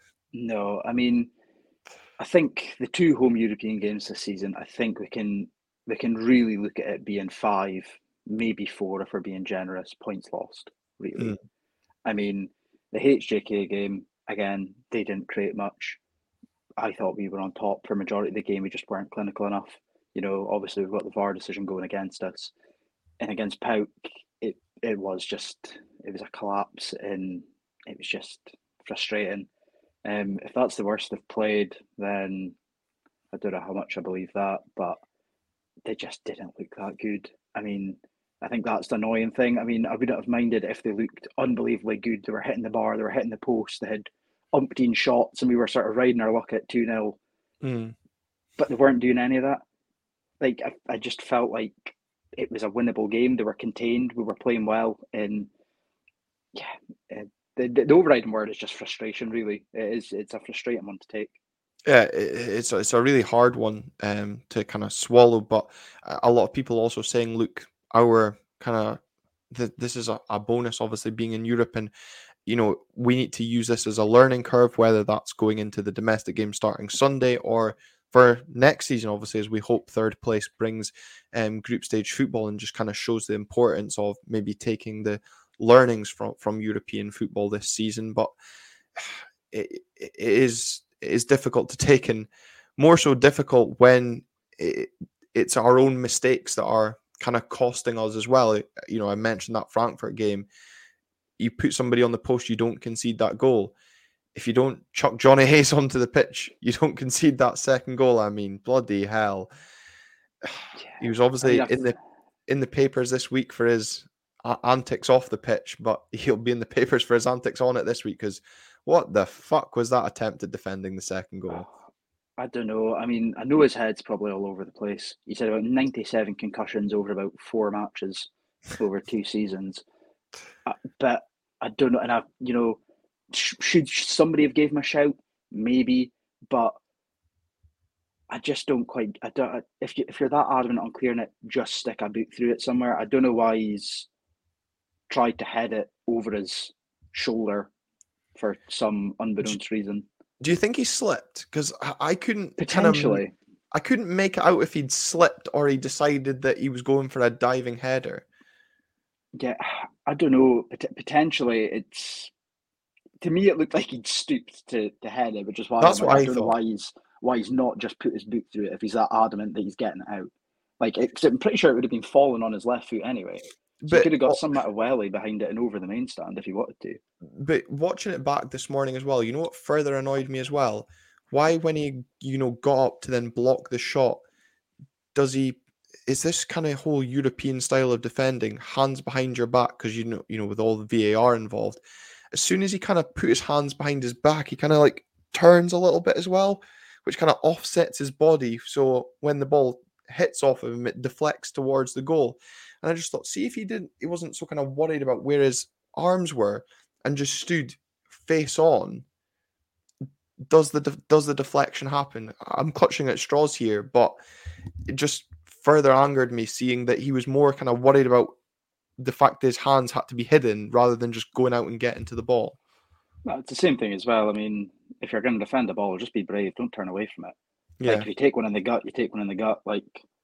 No, I mean, I think the two home European games this season, I think we can we can really look at it being five, maybe four if we're being generous, points lost, really. Mm. I mean, the H J K game, again, they didn't create much. I thought we were on top for majority of the game. We just weren't clinical enough. You know, obviously we've got the V A R decision going against us. And against Pauk, it, it was just, it was a collapse and it was just frustrating. Um, if that's the worst they've played, then I don't know how much I believe that, but they just didn't look that good. I mean, I think that's the annoying thing. I mean, I wouldn't have minded if they looked unbelievably good. They were hitting the bar, they were hitting the post, they had umpteen shots, and we were sort of riding our luck at two nil. Mm. But they weren't doing any of that. Like, I, I just felt like it was a winnable game. They were contained, we were playing well, and yeah, uh, the, the overriding word is just frustration, really. It is, it's a frustrating one to take. Yeah, it, it's, a, it's a really hard one um, to kind of swallow, but a lot of people also saying, look, our kind of, th- this is a, a bonus, obviously, being in Europe, and you know, we need to use this as a learning curve, whether that's going into the domestic game starting Sunday or for next season, obviously, as we hope third place brings um, group stage football and just kind of shows the importance of maybe taking the learnings from, from European football this season. But it, it is it is difficult to take, and more so difficult when it, it's our own mistakes that are kind of costing us as well. You know, I mentioned that Frankfurt game. You put somebody on the post, you don't concede that goal. If you don't chuck Johnny Hayes onto the pitch, you don't concede that second goal. I mean, bloody hell. He was obviously I mean, in the in the papers this week for his uh, antics off the pitch, but he'll be in the papers for his antics on it this week, because what the fuck was that attempt at defending the second goal? I don't know. I mean, I know his head's probably all over the place. He said about ninety-seven concussions over about four matches over two seasons. Uh, but I don't know. And I, you know, sh- should somebody have gave him a shout? Maybe, but I just don't quite. I don't. If you if you're that adamant on clearing it, just stick a boot through it somewhere. I don't know why he's tried to head it over his shoulder for some unbeknownst reason. Do you think he slipped? Because I, I couldn't Potentially. Kind of, I couldn't make it out if he'd slipped or he decided that he was going for a diving header. Yeah, I don't know. Pot- potentially, it's to me, it looked like he'd stooped to, to head it, which is why That's I'm what like, I I don't know thought. why he's why he's not just put his boot through it if he's that adamant that he's getting it out. Like, it, I'm pretty sure it would have been falling on his left foot anyway. So he But could have got some amount of welly behind it and over the main stand if he wanted to. but watching it back this morning as well, you know what further annoyed me as well? Why, when he you know got up to then block the shot, does he? Is this kind of whole European style of defending, hands behind your back? Because you know, you know, with all the V A R involved, as soon as he kind of put his hands behind his back, he kind of like turns a little bit as well, which kind of offsets his body. So when the ball hits off of him, it deflects towards the goal. And I just thought, see if he didn't, he wasn't so kind of worried about where his arms were and just stood face on. Does the de- does the deflection happen? I'm clutching at straws here, but it just further angered me seeing that he was more kind of worried about the fact that his hands had to be hidden rather than just going out and getting to the ball. No, it's the same thing as well. I mean, if you're going to defend the ball, just be brave. Don't turn away from it. Yeah. Like, if you take one in the gut, you take one in the gut. Like,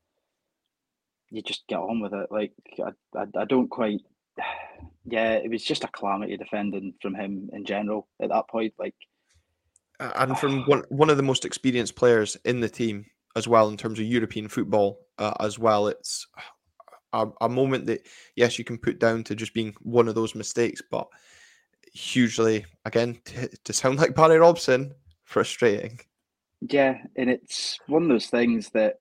you just get on with it. Like, I, I, I don't quite. Yeah, it was just a calamity defending from him in general at that point. Like, and from one one of the most experienced players in the team as well in terms of European football uh, as well. It's a, a moment that, yes, you can put down to just being one of those mistakes, but hugely, again, to, to sound like Barry Robson, frustrating. Yeah, and it's one of those things that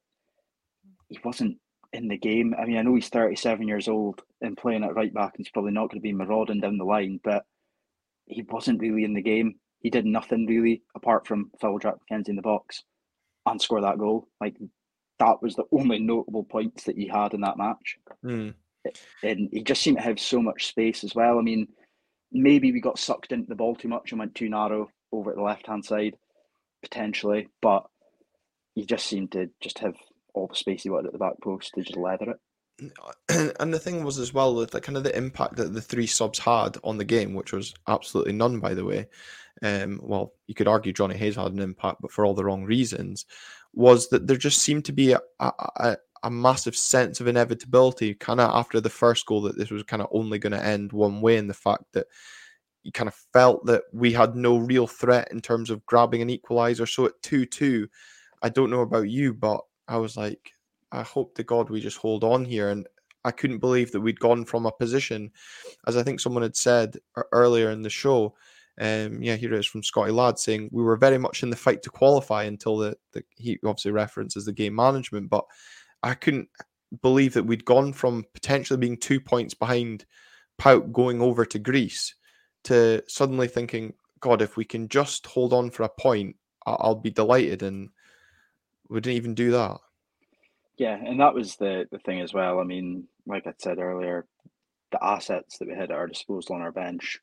he wasn't in the game. I mean, I know he's thirty-seven years old and playing at right back, and he's probably not going to be marauding down the line, but he wasn't really in the game. He did nothing really apart from foul Jack McKenzie in the box and score that goal. Like, that was the only notable points that he had in that match. Mm. And he just seemed to have so much space as well. I mean, maybe we got sucked into the ball too much and went too narrow over at the left-hand side, potentially, but he just seemed to just have all the space he wanted at the back post to just leather it. And the thing was as well with the kind of the impact that the three subs had on the game, which was absolutely none, by the way. Um, well, you could argue Johnny Hayes had an impact, but for all the wrong reasons, was that there just seemed to be a, a, a massive sense of inevitability kind of after the first goal that this was kind of only going to end one way, and the fact that you kind of felt that we had no real threat in terms of grabbing an equaliser. So at two two, I don't know about you, but I was like, I hope to God we just hold on here. And I couldn't believe that we'd gone from a position, as I think someone had said earlier in the show, um, yeah, here it is from Scotty Ladd saying we were very much in the fight to qualify until the, the he obviously references the game management, but I couldn't believe that we'd gone from potentially being two points behind P A O K going over to Greece to suddenly thinking, God, if we can just hold on for a point, I'll be delighted. And we didn't even do that. Yeah, and that was the, the thing as well. I mean, like I said earlier, the assets that we had at our disposal on our bench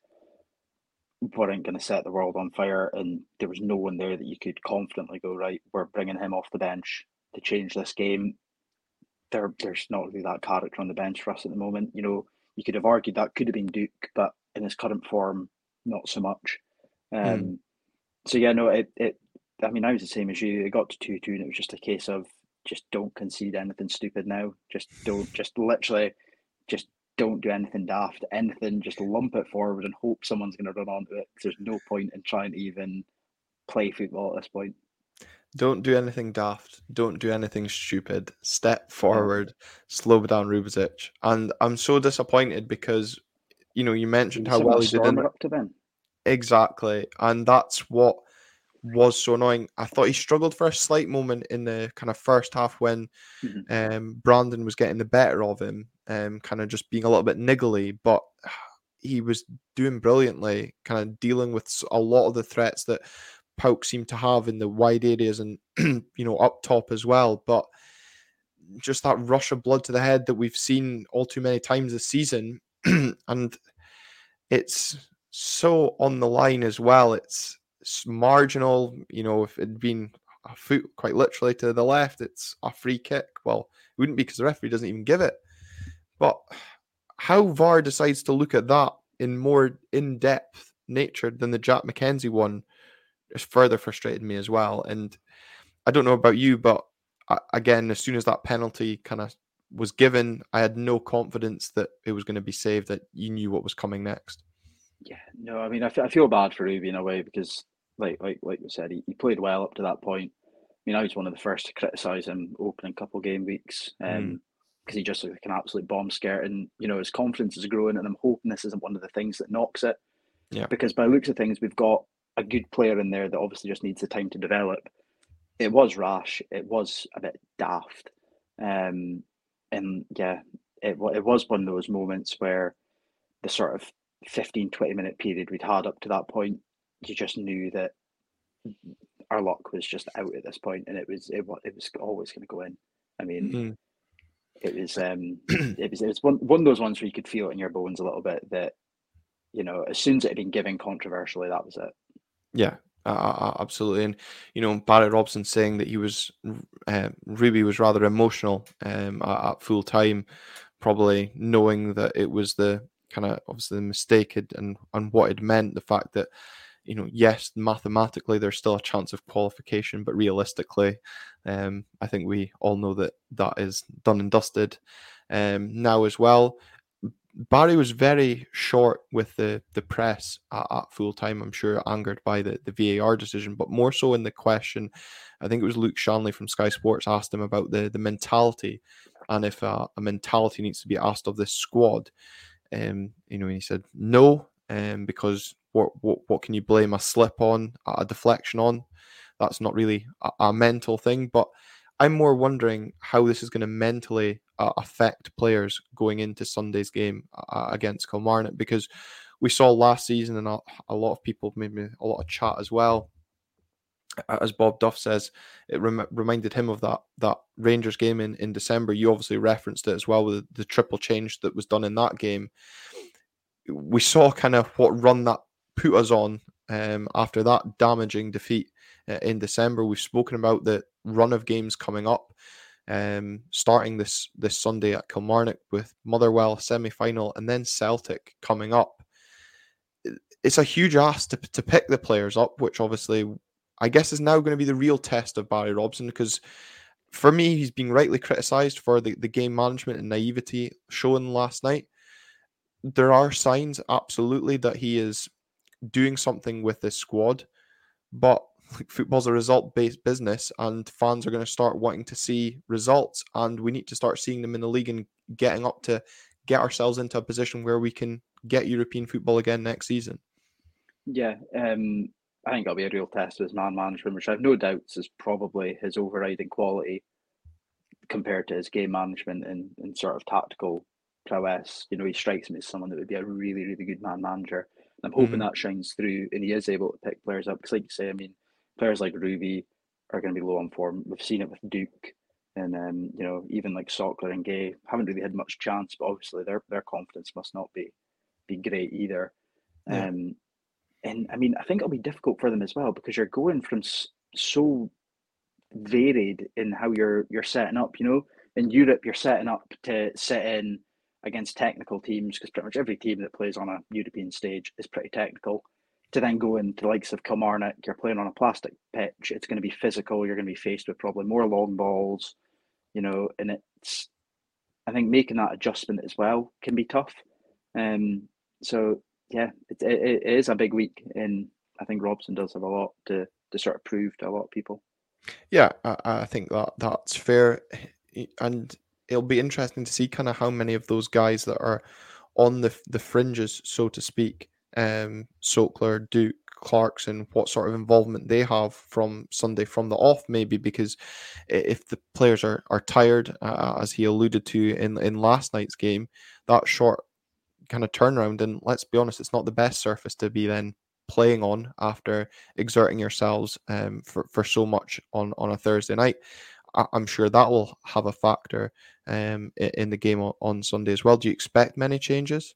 weren't going to set the world on fire, and there was no one there that you could confidently go, right, we're bringing him off the bench to change this game. There, there's not really that character on the bench for us at the moment. You know, you could have argued that could have been Duke, but in his current form, not so much. Um, mm. So, yeah, no, it, it, I mean, I was the same as you. It got to two two, and it was just a case of just don't concede anything stupid now. Just don't, just literally, just don't do anything daft. Anything, just lump it forward and hope someone's going to run onto it. There's no point in trying to even play football at this point. Don't do anything daft. Don't do anything stupid. Step forward, slow down Rubezic. And I'm so disappointed because, you know, you mentioned how well he did in up to them. Exactly. And that's what was so annoying. I thought he struggled for a slight moment in the kind of first half when mm-hmm. um, Brandon was getting the better of him, um, kind of just being a little bit niggly, but he was doing brilliantly, kind of dealing with a lot of the threats that P A O K seemed to have in the wide areas and, you know, up top as well. But just that rush of blood to the head that we've seen all too many times this season, and it's so on the line as well. It's It's marginal, you know, if it'd been a foot quite literally to the left, it's a free kick. Well, it wouldn't be because the referee doesn't even give it. But how V A R decides to look at that in more in-depth nature than the Jack McKenzie one is further frustrated me as well. And I don't know about you, but again, as soon as that penalty kind of was given, I had no confidence that it was going to be saved, that you knew what was coming next. Yeah, no, I mean, I, fe- I feel bad for Ruby in a way because, like, like, like you said, he, he played well up to that point. I mean, I was one of the first to criticise him opening couple game weeks, Mm. um, because he just looked like an absolute bomb scare, and you know his confidence is growing, and I'm hoping this isn't one of the things that knocks it. Yeah. Because by the looks of things, we've got a good player in there that obviously just needs the time to develop. It was rash. It was a bit daft, um, and yeah, it wa- it was one of those moments where the sort of fifteen twenty minute period we'd had up to that point, you just knew that our luck was just out at this point, and it was it was it was always going to go in. I mean, Mm. it was um, it was it was one one of those ones where you could feel it in your bones a little bit that you know as soon as it had been given controversially, that was it. Yeah, uh, uh, absolutely. And you know, Barry Robson saying that he was uh, Ruby was rather emotional um, at, at full time, probably knowing that it was the kind of obviously the mistake had, and and what it meant. The fact that you know, yes, mathematically there's still a chance of qualification, but realistically, um, I think we all know that that is done and dusted um, now as well. Barry was very short with the the press at, at full time. I'm sure angered by the, the V A R decision, but more so in the question. I think it was Luke Shanley from Sky Sports asked him about the the mentality, and if uh, a mentality needs to be asked of this squad. Um, you know, and he said no, um, because what what what can you blame a slip on, a deflection on? That's not really a, a mental thing, but I'm more wondering how this is going to mentally uh, affect players going into Sunday's game uh, against Kilmarnock, because we saw last season, and a, a lot of people made me a lot of chat as well. As Bob Duff says, it rem- reminded him of that that Rangers game in, in December. You obviously referenced it as well with the, the triple change that was done in that game. We saw kind of what run that put us on um, after that damaging defeat uh, in December. We've spoken about the run of games coming up, um, starting this this Sunday at Kilmarnock with Motherwell semi-final and then Celtic coming up. It's a huge ask to, to pick the players up, which obviously I guess is now going to be the real test of Barry Robson, because for me, he's been rightly criticised for the, the game management and naivety shown last night. There are signs, absolutely, that he is doing something with this squad, but like, football's a result-based business, and fans are going to start wanting to see results, and we need to start seeing them in the league and getting up to get ourselves into a position where we can get European football again next season. Yeah, um, I think that'll be a real test of his man management, which I have no doubts is probably his overriding quality compared to his game management and, and sort of tactical prowess. You know, he strikes me as someone that would be a really, really good man manager. And I'm hoping Mhm. that shines through and he is able to pick players up. Because, like you say, I mean, players like Ruby are going to be low on form. We've seen it with Duke, and um, you know, even like Sockler and Gay haven't really had much chance. But obviously, their their confidence must not be be great either. Yeah. Um, and I mean, I think it'll be difficult for them as well because you're going from s- so varied in how you're you're setting up. You know, in Europe, you're setting up to sit in against technical teams because pretty much every team that plays on a European stage is pretty technical. To then go into the likes of Kilmarnock, you're playing on a plastic pitch. It's going to be physical. You're going to be faced with probably more long balls. You know, and it's I think making that adjustment as well can be tough. Um, so yeah, it, it, it is a big week, and I think Robson does have a lot to to sort of prove to a lot of people. Yeah, I, I think that that's fair, and it'll be interesting to see kind of how many of those guys that are on the the fringes, so to speak, um, Sokler, Duke, Clarkson, what sort of involvement they have from Sunday from the off, maybe because if the players are are tired, uh, as he alluded to in in last night's game, that short kind of turnaround, and let's be honest, it's not the best surface to be then playing on after exerting yourselves um, for, for so much on, on a Thursday night. I, I'm sure that will have a factor um, in the game on, on Sunday as well. Do you expect many changes?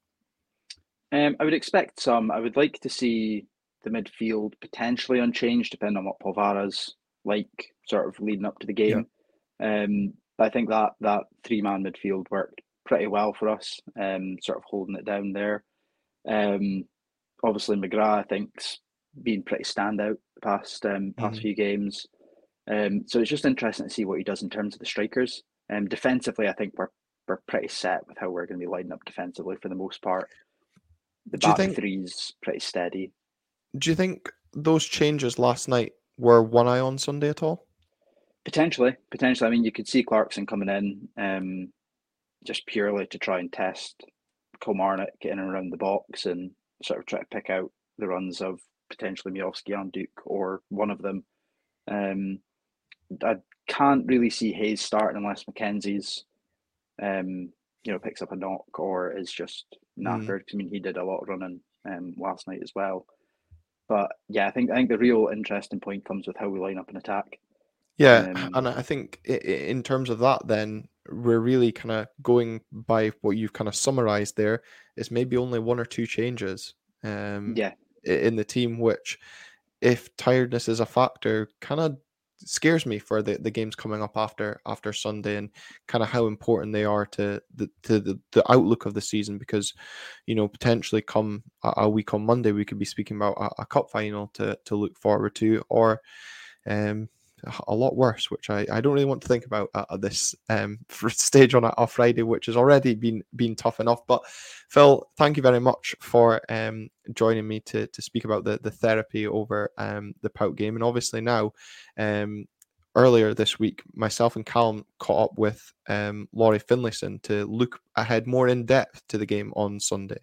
Um, I would expect some. I would like to see the midfield potentially unchanged, depending on what Polvara's like, sort of leading up to the Yeah. game. Um, but I think that that three man midfield worked pretty well for us, um, sort of holding it down there. Um, obviously McGrath, I think's been pretty standout the past um, past Mhm. few games. Um, so it's just interesting to see what he does in terms of the strikers. Um, defensively, I think we're we're pretty set with how we're going to be lining up defensively for the most part. The Do you back think- three's pretty steady. Do you think those changes last night were one eye on Sunday at all? Potentially, potentially. I mean, you could see Clarkson coming in um, just purely to try and test Kilmarnock in and around the box and sort of try to pick out the runs of potentially Miovski and Duke or one of them. Um, I can't really see Hayes starting unless Mackenzie's, um, you know, picks up a knock or is just knackered. Mm. I mean, he did a lot of running um, last night as well. But yeah, I think I think the real interesting point comes with how we line up and attack. Yeah, Um, and I think in terms of that, then we're really kind of going by what you've kind of summarized there. Is maybe only one or two changes. Um, yeah, in the team, which, if tiredness is a factor, kind of scares me for the, the games coming up after after Sunday and kind of how important they are to the to the, the outlook of the season, because you know potentially come a, a week on Monday we could be speaking about a, a cup final to to look forward to, or um a lot worse, which I, I don't really want to think about at, at this um stage on a, a Friday, which has already been been tough enough. But Phil, thank you very much for um joining me to to speak about the the therapy over um the P O U T game. And obviously now, um earlier this week, myself and Callum caught up with um Laurie Finlayson to look ahead more in depth to the game on Sunday.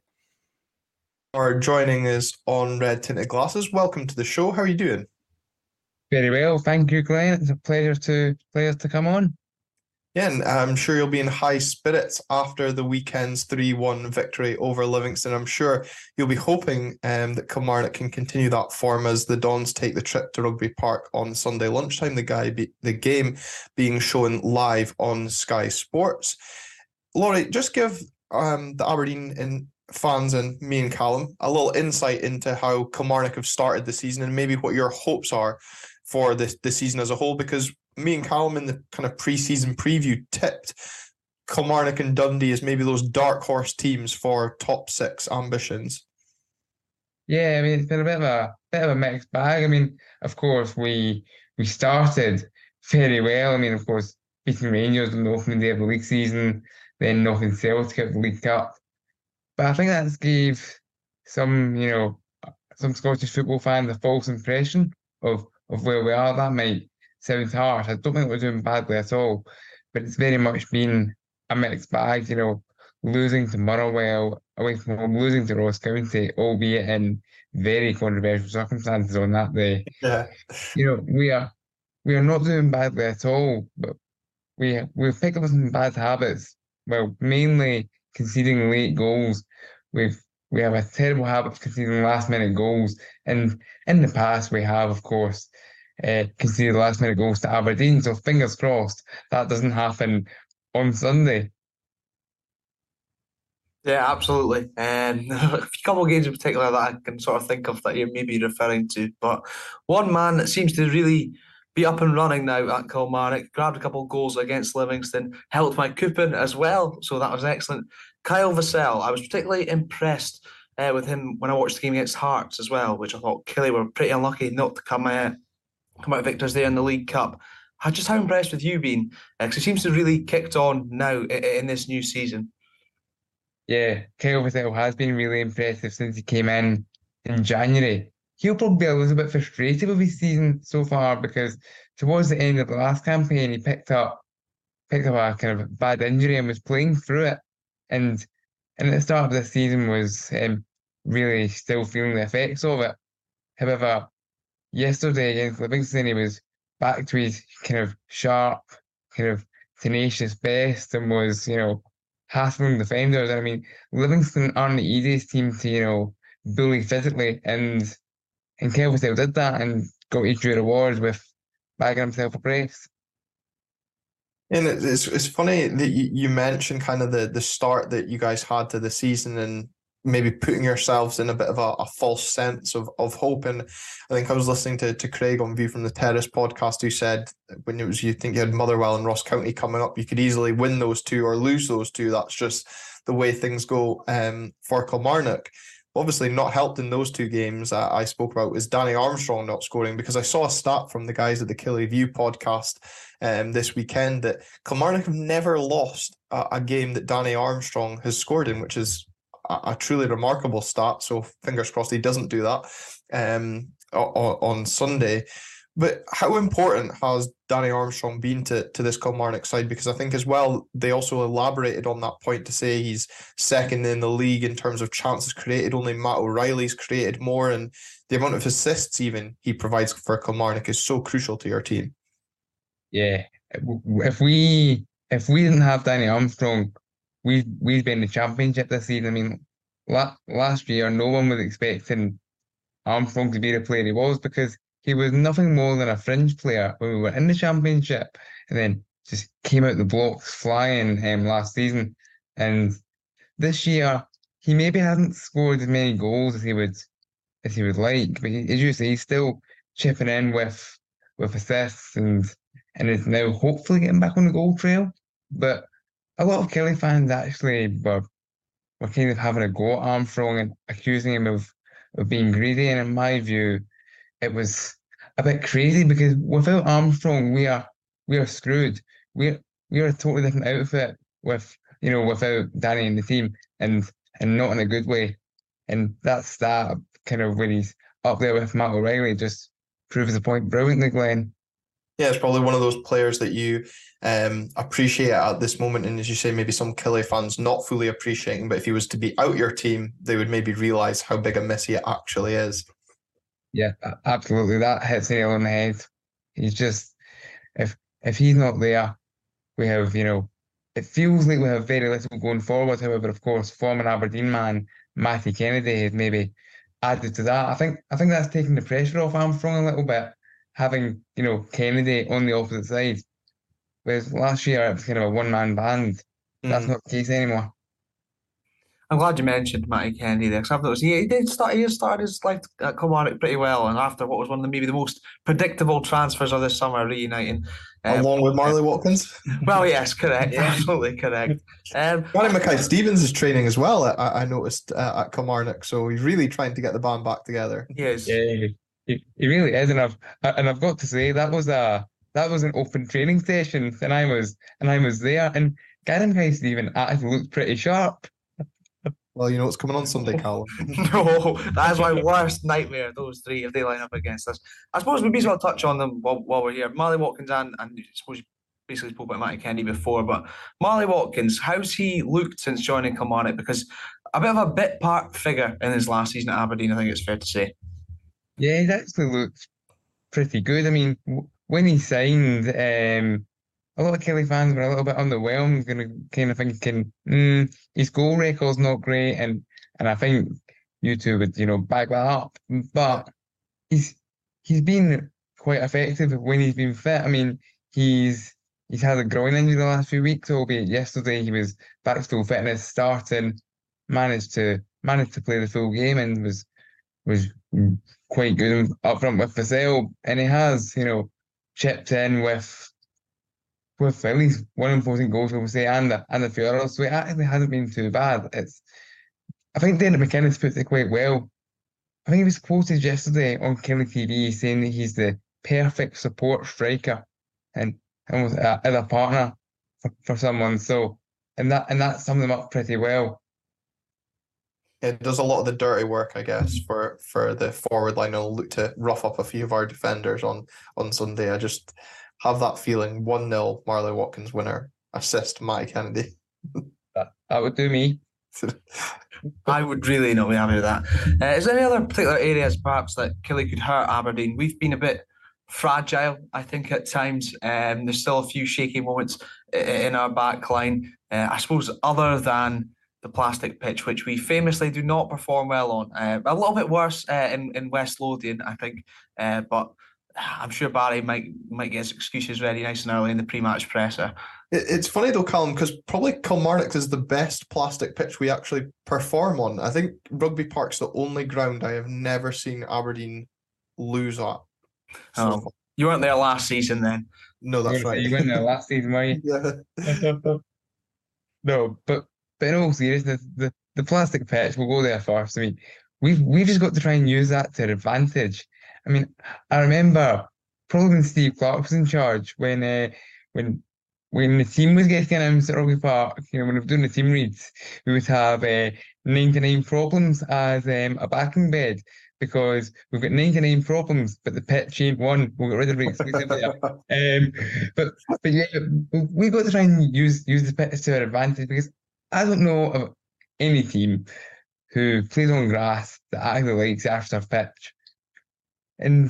Or joining us on Red Tinted Glasses. Welcome to the show. How are you doing? Very well, thank you, Glenn. It's a pleasure to pleasure to come on. Yeah, and I'm sure you'll be in high spirits after the weekend's three one victory over Livingston. I'm sure you'll be hoping um, that Kilmarnock can continue that form as the Dons take the trip to Rugby Park on Sunday lunchtime, the, guy be, the game being shown live on Sky Sports. Laurie, just give um, the Aberdeen and fans and me and Callum a little insight into how Kilmarnock have started the season and maybe what your hopes are for the, the season as a whole, because me and Callum in the kind of pre-season preview tipped Kilmarnock and Dundee as maybe those dark horse teams for top six ambitions. Yeah, I mean, it's been a bit of a bit of a mixed bag. I mean, of course, we we started very well. I mean, of course, beating Rangers on the opening day of the league season, then knocking Celtic out of the League Cup. But I think that's gave some, you know, some Scottish football fans a false impression of of where we are. That might sound harsh. I don't think we're doing badly at all, but it's very much been a mixed bag. You know, losing to Motherwell away from home, losing to Ross County, albeit in very controversial circumstances on that day. Yeah. You know, we are we are not doing badly at all, but we we've picked up some bad habits. Well, mainly conceding late goals. We've we have a terrible habit of conceding last minute goals, and in the past we have, of course, uh, conceded last minute goals to Aberdeen. So fingers crossed that doesn't happen on Sunday. Yeah, absolutely. And a couple of games in particular that I can sort of think of that you're maybe referring to. But one man that seems to really be up and running now at Kilmarnock, grabbed a couple of goals against Livingston, helped Mike Coupon as well, so that was excellent. Kyle Vassell, I was particularly impressed uh, with him when I watched the game against Hearts as well, which I thought Killie were pretty unlucky not to come, uh, come out victors there in the League Cup. Just how impressed with you been? Because uh, he seems to have really kicked on now in, in this new season. Yeah, Kyle Vassell has been really impressive since he came in in January. He'll probably be a little bit frustrated with his season so far because towards the end of the last campaign, he picked up picked up a kind of bad injury and was playing through it. And, and at the start of this season was um, really still feeling the effects of it. However, yesterday against Livingston, he was back to his kind of sharp, kind of tenacious best and was, you know, hassling defenders. And I mean, Livingston aren't the easiest team to, you know, bully physically, and and Kyle Vassell did that and got his due rewards with bagging himself a brace. And it's it's funny that you, you mentioned kind of the, the start that you guys had to the season and maybe putting yourselves in a bit of a, a false sense of, of hope. And I think I was listening to, to Craig on View from the Terrace podcast, who said when it was you think you had Motherwell and Ross County coming up, you could easily win those two or lose those two. That's just the way things go um, for Kilmarnock. Obviously not helped in those two games uh, I spoke about is Danny Armstrong not scoring, because I saw a stat from the guys at the Killie View podcast um, this weekend that Kilmarnock have never lost a, a game that Danny Armstrong has scored in, which is a, a truly remarkable start. So fingers crossed he doesn't do that um, on, on Sunday. But how important has Danny Armstrong been to, to this Kilmarnock side? Because I think as well, they also elaborated on that point to say he's second in the league in terms of chances created. Only Matt O'Reilly's created more, and the amount of assists even he provides for Kilmarnock is so crucial to your team. Yeah, if we if we didn't have Danny Armstrong, we we'd be in the Championship this season. I mean, la last year no one was expecting Armstrong to be the player he was, because he was nothing more than a fringe player when we were in the Championship, and then just came out the blocks flying um, last season. And this year, he maybe hasn't scored as many goals as he would as he would like, but he, as you say, he's still chipping in with with assists and and is now hopefully getting back on the goal trail. But a lot of Kelly fans actually were were kind of having a go at Armstrong and accusing him of of being greedy. And in my view, it was a bit crazy, because without Armstrong, we are we are screwed. We're we're a totally different outfit with you know without Danny in the team, and and not in a good way. And that's that kind of when he's up there with Matt O'Reilly, just proves the point brilliantly, Glenn. Yeah, it's probably one of those players that you um, appreciate at this moment, and as you say, maybe some Killie fans not fully appreciating, but if he was to be out your team, they would maybe realise how big a miss he actually is. Yeah, absolutely. That hits the nail on the head. He's just, if if he's not there, we have, you know, it feels like we have very little going forward. However, of course, former Aberdeen man Matty Kennedy has maybe added to that. I think I think that's taking the pressure off Armstrong a little bit, having, you know, Kennedy on the opposite side. Whereas last year it was kind of a one-man band. That's mm. not the case anymore. I'm glad you mentioned Matty Kennedy there, because I've noticed he, he did start. He started his life at Kilmarnock pretty well, and after what was one of the maybe the most predictable transfers of this summer, reuniting um, along with Marley Watkins. Well, yes, correct, yeah. Absolutely correct. Um, Gary Mackay-Stevens is training as well. I, I noticed uh, at Kilmarnock, so he's really trying to get the band back together. He is. Yeah, he, he really is, and I've and I've got to say that was a that was an open training session, and I was and I was there, and Gary Mackay-Stevens actually looked pretty sharp. Well, you know what's coming on Sunday, Callum. No, that is my worst nightmare, those three, if they line up against us. I suppose we may as well touch on them while, while we're here. Marley Watkins and, and I suppose you basically spoke about Matty Kennedy before, but Marley Watkins, how's he looked since joining Kilmarnock? Because a bit of a bit part figure in his last season at Aberdeen, I think it's fair to say. Yeah, he's actually looked pretty good. I mean, when he signed, um, a lot of Kelly fans were a little bit underwhelmed, kind of, kind of thinking, mm, his goal record's not great, and and I think you two would, you know, back that up. But he's he's been quite effective when he's been fit. I mean, he's he's had a groin injury the last few weeks, albeit yesterday he was back to full fitness, starting, managed to managed to play the full game, and was was quite good up front with Vassell, and he has, you know, chipped in with. with at least one important goal, we will say, and a, and a few others. So it actually hasn't been too bad. It's, I think Derek McInnes puts it quite well. I think he was quoted yesterday on Killie T V saying that he's the perfect support striker and almost a, as a partner for, for someone. So, and that and that sums him up pretty well. It does a lot of the dirty work, I guess, for, for the forward line. I'll look to rough up a few of our defenders on, on Sunday. I just have that feeling. one nil Marley Watkins winner, assist Matty Kennedy. That, that would do me. I would really not be happy with that. Uh, is there any other particular areas perhaps that Killie could hurt Aberdeen? We've been a bit fragile, I think, at times. Um, there's still a few shaky moments in our back line. Uh, I suppose other than the plastic pitch, which we famously do not perform well on. Uh, a little bit worse uh, in, in West Lothian, I think. Uh, but I'm sure Barry might might get his excuses ready nice and early in the pre-match presser. It's funny though, Callum, because probably Kilmarnock is the best plastic pitch we actually perform on. I think Rugby Park's the only ground I have never seen Aberdeen lose at. So, oh, you weren't there last season then? No, that's you right. You weren't there last season, were you? Yeah. No, but but in all seriousness, the, the plastic pitch, we'll go there first. I mean, we've we've just got to try and use that to our advantage. I mean, I remember probably when Steve Clarke was in charge, when uh, when when the team was getting announced at Rugby Park, you know, when we were doing the team reads, we would have uh, ninety-nine problems as um, a backing bed because we've got ninety-nine problems, but the pitch ain't one. We'll get rid of it exclusively. um, but but yeah, we got to try and use use the pitch to our advantage because I don't know of any team who plays on grass that actually likes the AstroTurf pitch, and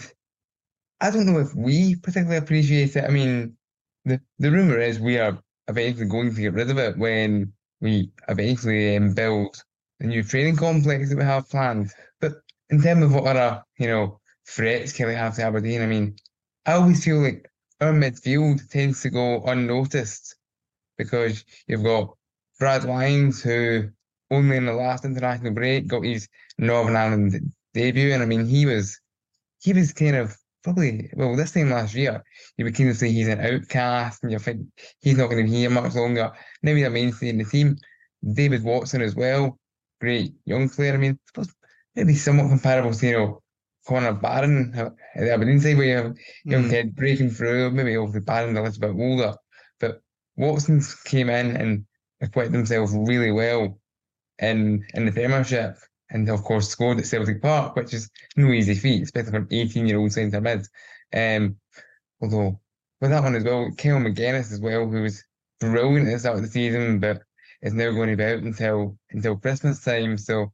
I don't know if we particularly appreciate it. I mean, the the rumor is we are eventually going to get rid of it when we eventually um, build the new training complex that we have planned. But in terms of what other, you know, threats Kelly have to Aberdeen, I mean, I always feel like our midfield tends to go unnoticed because you've got Brad Lyons, who only in the last international break got his Northern Ireland debut, and I mean, he was he was kind of probably, well, this time last year, you would kind of say he's an outcast and you think he's not going to be here much longer. Now he's a mainstay in the team. David Watson as well, great young player. I mean, I suppose maybe somewhat comparable to, you know, Connor Barron at the Aberdeen side, where you have young Mm. kid breaking through, maybe obviously Barron's a little bit older, but Watson's came in and acquitted himself really well in in the Premiership, and of course scored at Celtic Park, which is no easy feat, especially for an eighteen-year-old centre mid. Um, although with that one as well, Kyle McGuinness as well, who was brilliant at the start of the season, but is now going to be out until until Christmas time. So,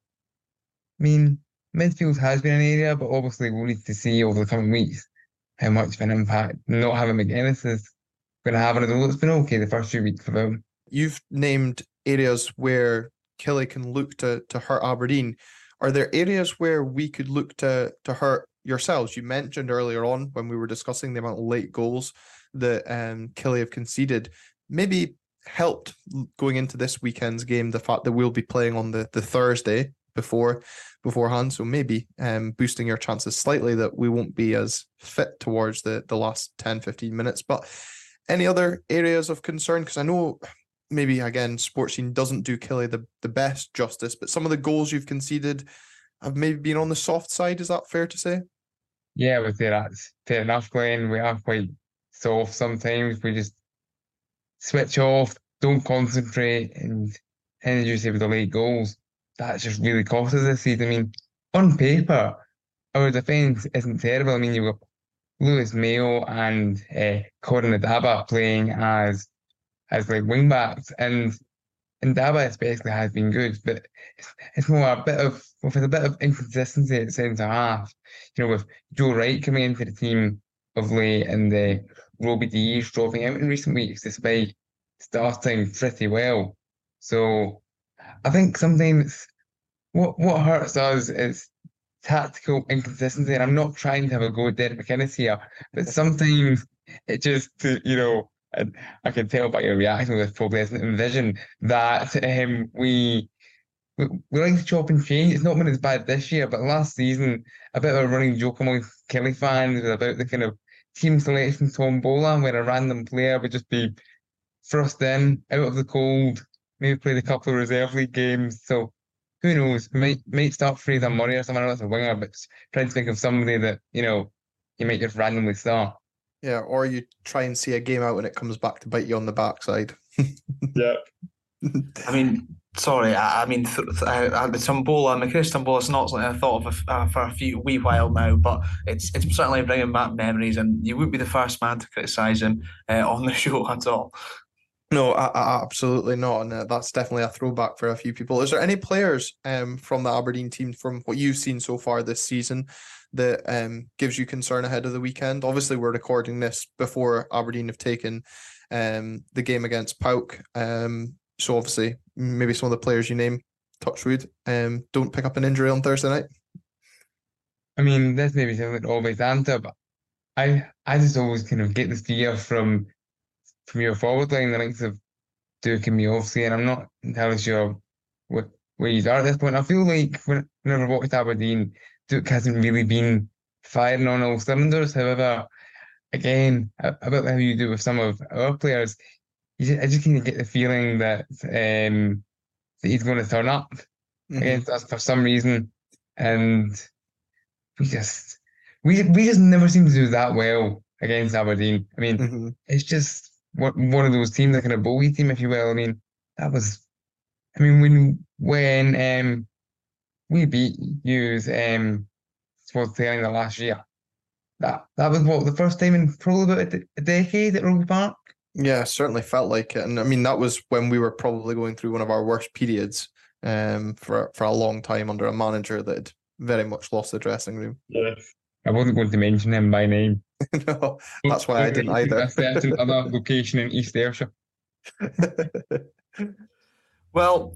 I mean, midfield has been an area, but obviously we'll need to see over the coming weeks how much of an impact not having McGuinness is going to have on it. Although it's been okay the first few weeks for them. You've named areas where Killie can look to to hurt Aberdeen. Are there areas where we could look to to hurt yourselves? You mentioned earlier on when we were discussing the amount of late goals that um, Killie have conceded. Maybe helped going into this weekend's game the fact that we'll be playing on the, the Thursday before beforehand. So maybe um, boosting your chances slightly that we won't be as fit towards the, the last ten, fifteen minutes. But any other areas of concern? Because I know maybe, again, Sports Scene doesn't do Killie the, the best justice, but some of the goals you've conceded have maybe been on the soft side. Is that fair to say? Yeah, I would say that's fair enough, Glenn. We are quite soft sometimes. We just switch off, don't concentrate, and and as you say with the late goals, that's just really cost us this season. I mean, on paper, our defence isn't terrible. I mean, you've got Lewis Mayo and uh, Corin Adaba playing as as like wing backs, and and Daba especially has been good, but it's, it's more a bit of with a bit of inconsistency at centre half. You know, with Joe Wright coming into the team of late and uh, Robbie Dees dropping out in recent weeks despite starting pretty well. So I think sometimes what what hurts us is tactical inconsistency, and I'm not trying to have a go at Derek McInnes here, but sometimes it just, you know, and I can tell by your reaction with probably isn't envision that um, we, we we like to chop and change. It's not been as bad this year, but last season a bit of a running joke among Killie fans was about the kind of team selection tombola where a random player would just be thrust in out of the cold, maybe played a couple of reserve league games. So who knows? We might might start Fraser Murray or someone else a winger, but trying to think of somebody that, you know, you might just randomly start. Yeah, or you try and see a game out and it comes back to bite you on the backside. Yeah. I mean, sorry, I, I mean, th- th- uh, the Tombola, McInnes Tombola, it's not something I thought of a, uh, for a few wee while now, but it's it's certainly bringing back memories, and you wouldn't be the first man to criticise him uh, on the show at all. No, I, I, absolutely not, and uh, that's definitely a throwback for a few people. Is there any players um from the Aberdeen team, from what you've seen so far this season, that um gives you concern ahead of the weekend? Obviously, we're recording this before Aberdeen have taken um the game against Pauk. Um, so obviously, maybe some of the players you name, touchwood, um, don't pick up an injury on Thursday night. I mean, this maybe sounds like an obvious answer, but I I just always kind of get the fear from from your forward line, the likes of Duke and Miovski, and I'm not entirely sure what where you are at this point. I feel like when, whenever I watched Aberdeen, Duke hasn't really been firing on all cylinders. However, again, a, a bit like how you do with some of our players, you just, I just kind of get the feeling that um that he's going to turn up Mhm. against us for some reason, and we just we we just never seem to do that well against Aberdeen. I mean, Mhm. it's just one one of those teams, like kind of bully team, if you will. I mean, that was, I mean, when when um we beat you um towards the end of last year, that that was what the first time in probably about a, de- a decade at Rugby Park. Yeah, certainly felt like it. And I mean, that was when we were probably going through one of our worst periods um, for, for a long time under a manager that had very much lost the dressing room. Yeah. I wasn't going to mention him by name. No, that's why I didn't either. A certain other location in East Ayrshire. Well,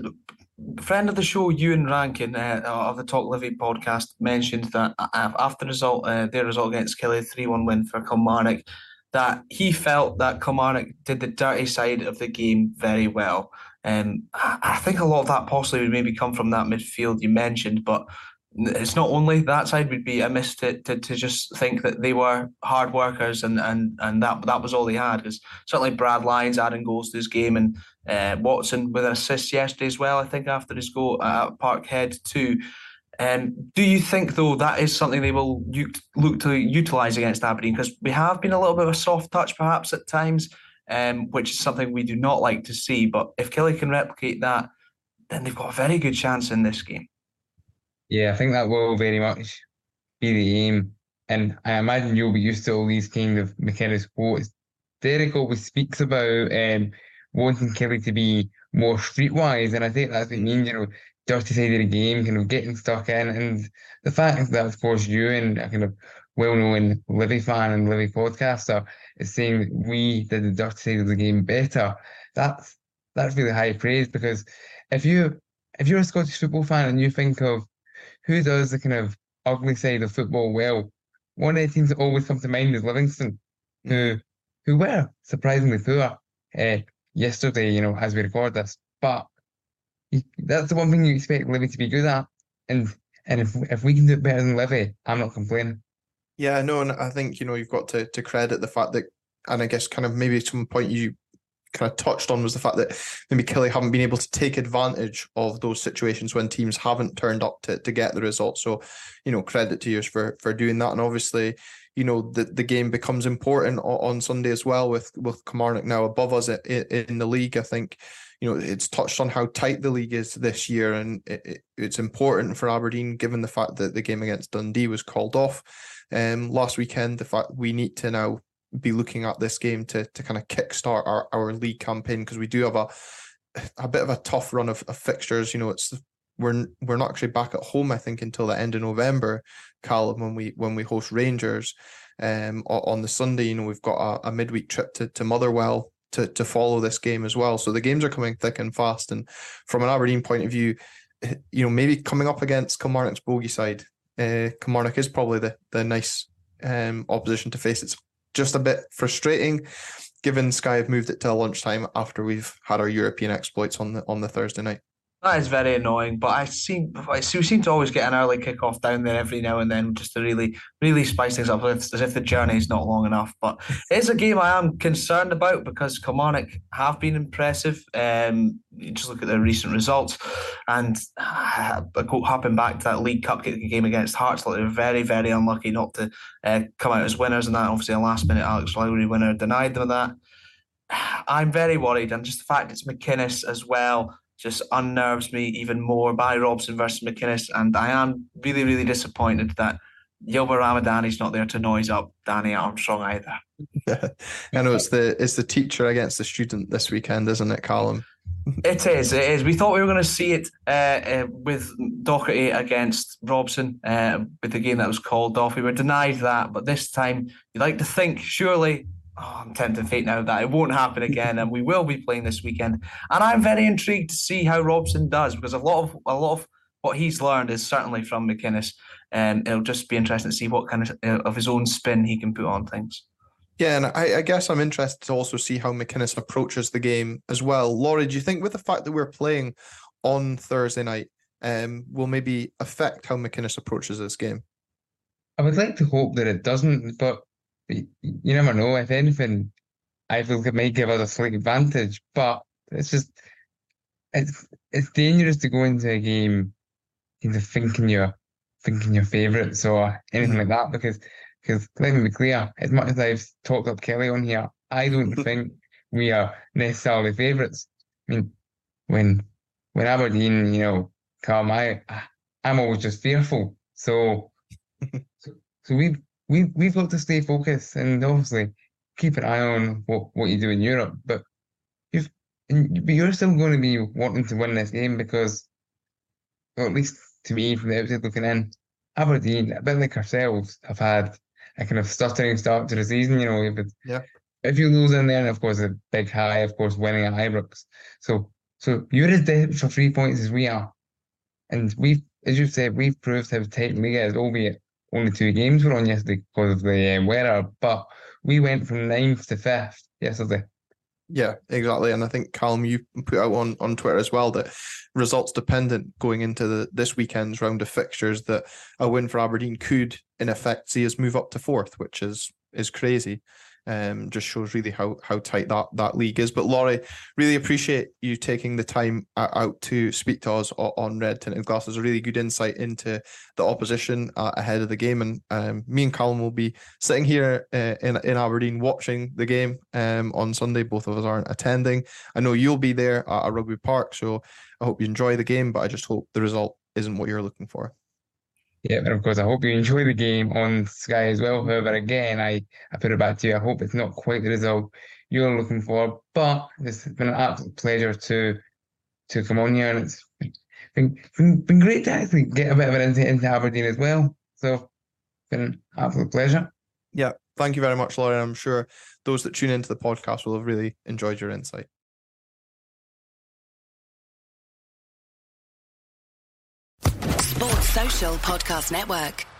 friend of the show, Ewan Rankin uh, of the Talk Livy podcast, mentioned that after result, uh, their result against Killie, three one win for Kilmarnock, that he felt that Kilmarnock did the dirty side of the game very well. Um, I think a lot of that possibly would maybe come from that midfield you mentioned, but it's not only that side. Would be amiss to, to, to just think that they were hard workers and and and that that was all they had. Because certainly Brad Lyons adding goals to his game, and uh, Watson with an assist yesterday as well, I think, after his goal at Parkhead too. Um, do you think, though, that is something they will u- look to utilise against Aberdeen? Because we have been a little bit of a soft touch perhaps at times, um, which is something we do not like to see. But if Killie can replicate that, then they've got a very good chance in this game. Yeah, I think that will very much be the aim. And I imagine you'll be used to all these kind of McInnes quotes. Derek always speaks about um, wanting Killie to be more streetwise, and I think that's what it means, you know, dirty side of the game, kind of getting stuck in. And the fact that, of course, you and a kind of well-known Livy fan and Livy podcaster is saying that we did the dirty side of the game better, that's that's really high praise. Because if you if you're a Scottish football fan and you think of who does the kind of ugly side of football well, one of the teams that always come to mind is Livingston, who who were surprisingly poor uh, yesterday, you know, as we record this. But that's the one thing you expect Livy to be good at. And and if if we can do it better than Livy, I'm not complaining. Yeah, no, and I think, you know, you've got to, to credit the fact that, and I guess kind of maybe some point you kind of touched on was the fact that maybe Killie haven't been able to take advantage of those situations when teams haven't turned up to, to get the result. So, you know, credit to you for for doing that. And obviously, you know, the, the game becomes important on Sunday as well with, with Kilmarnock now above us in, in the league. I think, you know, it's touched on how tight the league is this year, and it, it, it's important for Aberdeen, given the fact that the game against Dundee was called off um, last weekend. The fact we need to now be looking at this game to to kind of kickstart our, our league campaign, because we do have a a bit of a tough run of, of fixtures. You know, it's we're we're not actually back at home, I think, until the end of November, Callum, when we when we host Rangers um on the Sunday. You know, we've got a, a midweek trip to, to Motherwell to to follow this game as well. So the games are coming thick and fast. And from an Aberdeen point of view, you know, maybe coming up against Kilmarnock's bogey side, uh, Kilmarnock is probably the the nice um opposition to face. It's just a bit frustrating, given Sky have moved it to lunchtime after we've had our European exploits on the on the Thursday night. That is very annoying, but I seem I see, we seem to always get an early kickoff down there every now and then, just to really, really spice things up, as if the journey is not long enough. But it's a game I am concerned about, because Kilmarnock have been impressive. Um, you just look at their recent results, and uh, hopping back to that League Cup game against Hearts, like they're very, very unlucky not to uh, come out as winners, and that obviously a last minute Alex Lowry winner denied them that. I'm very worried, and just the fact it's McInnes as well just unnerves me even more. Barry Robson versus McInnes, and I am really, really disappointed that Yilmaz Ramadani's not there to noise up Danny Armstrong either. I know it's the it's the teacher against the student this weekend, isn't it, Callum? It is, it is. We thought we were going to see it uh, uh, with Docherty against Robson uh, with the game that was called off. We were denied that, but this time you'd like to think, surely, oh, I'm tempting fate now, that it won't happen again, and we will be playing this weekend. And I'm very intrigued to see how Robson does, because a lot of a lot of what he's learned is certainly from McInnes, and it'll just be interesting to see what kind of, uh, of his own spin he can put on things. Yeah, and I, I guess I'm interested to also see how McInnes approaches the game as well. Laurie, do you think with the fact that we're playing on Thursday night um, will maybe affect how McInnes approaches this game? I would like to hope that it doesn't, but you never know. If anything, I feel it might give us a slight advantage, but it's just it's it's dangerous to go into a game kind of thinking you're thinking your favourites or anything like that, because because let me be clear, as much as I've talked up Kelly on here, I don't think we are necessarily favourites. I mean, when when Aberdeen, you know, come, I I'm always just fearful. So so, so we've we've we've got to stay focused and obviously keep an eye on what, what you do in Europe. But you've but you're still going to be wanting to win this game because, well, at least to me, from the outside looking in, Aberdeen, a bit like ourselves, have had a kind of stuttering start to the season. You know, if, Yeah. if you lose in there, and of course a big high, of course, winning at Ibrox. So, so you're as desperate for three points as we are, and we've, as you've said, we've proved how tight the league is. Albeit only two games were on yesterday because of the uh, weather, but we went from ninth to fifth yesterday. Yeah, exactly. And I think, Callum, you put out on, on Twitter as well that results dependent going into the this weekend's round of fixtures, that a win for Aberdeen could, in effect, see us move up to fourth, which is is crazy. Um, just shows really how how tight that, that league is. But Laurie, really appreciate you taking the time out to speak to us on Red Tinted Glasses. A really good insight into the opposition uh, ahead of the game. And um, me and Callum will be sitting here uh, in in Aberdeen watching the game um, on Sunday. Both of us aren't attending. I know you'll be there at, at Rugby Park, so I hope you enjoy the game. But I just hope the result isn't what you're looking for. Yeah, and of course, I hope you enjoy the game on Sky as well. However, again, I, I put it back to you. I hope it's not quite the result you're looking for, but it's been an absolute pleasure to to come on here, and it's been, been, been great to actually get a bit of an insight into Aberdeen as well. So, it's been an absolute pleasure. Yeah, thank you very much, Laurie. I'm sure those that tune into the podcast will have really enjoyed your insight. Sports Social Podcast Network.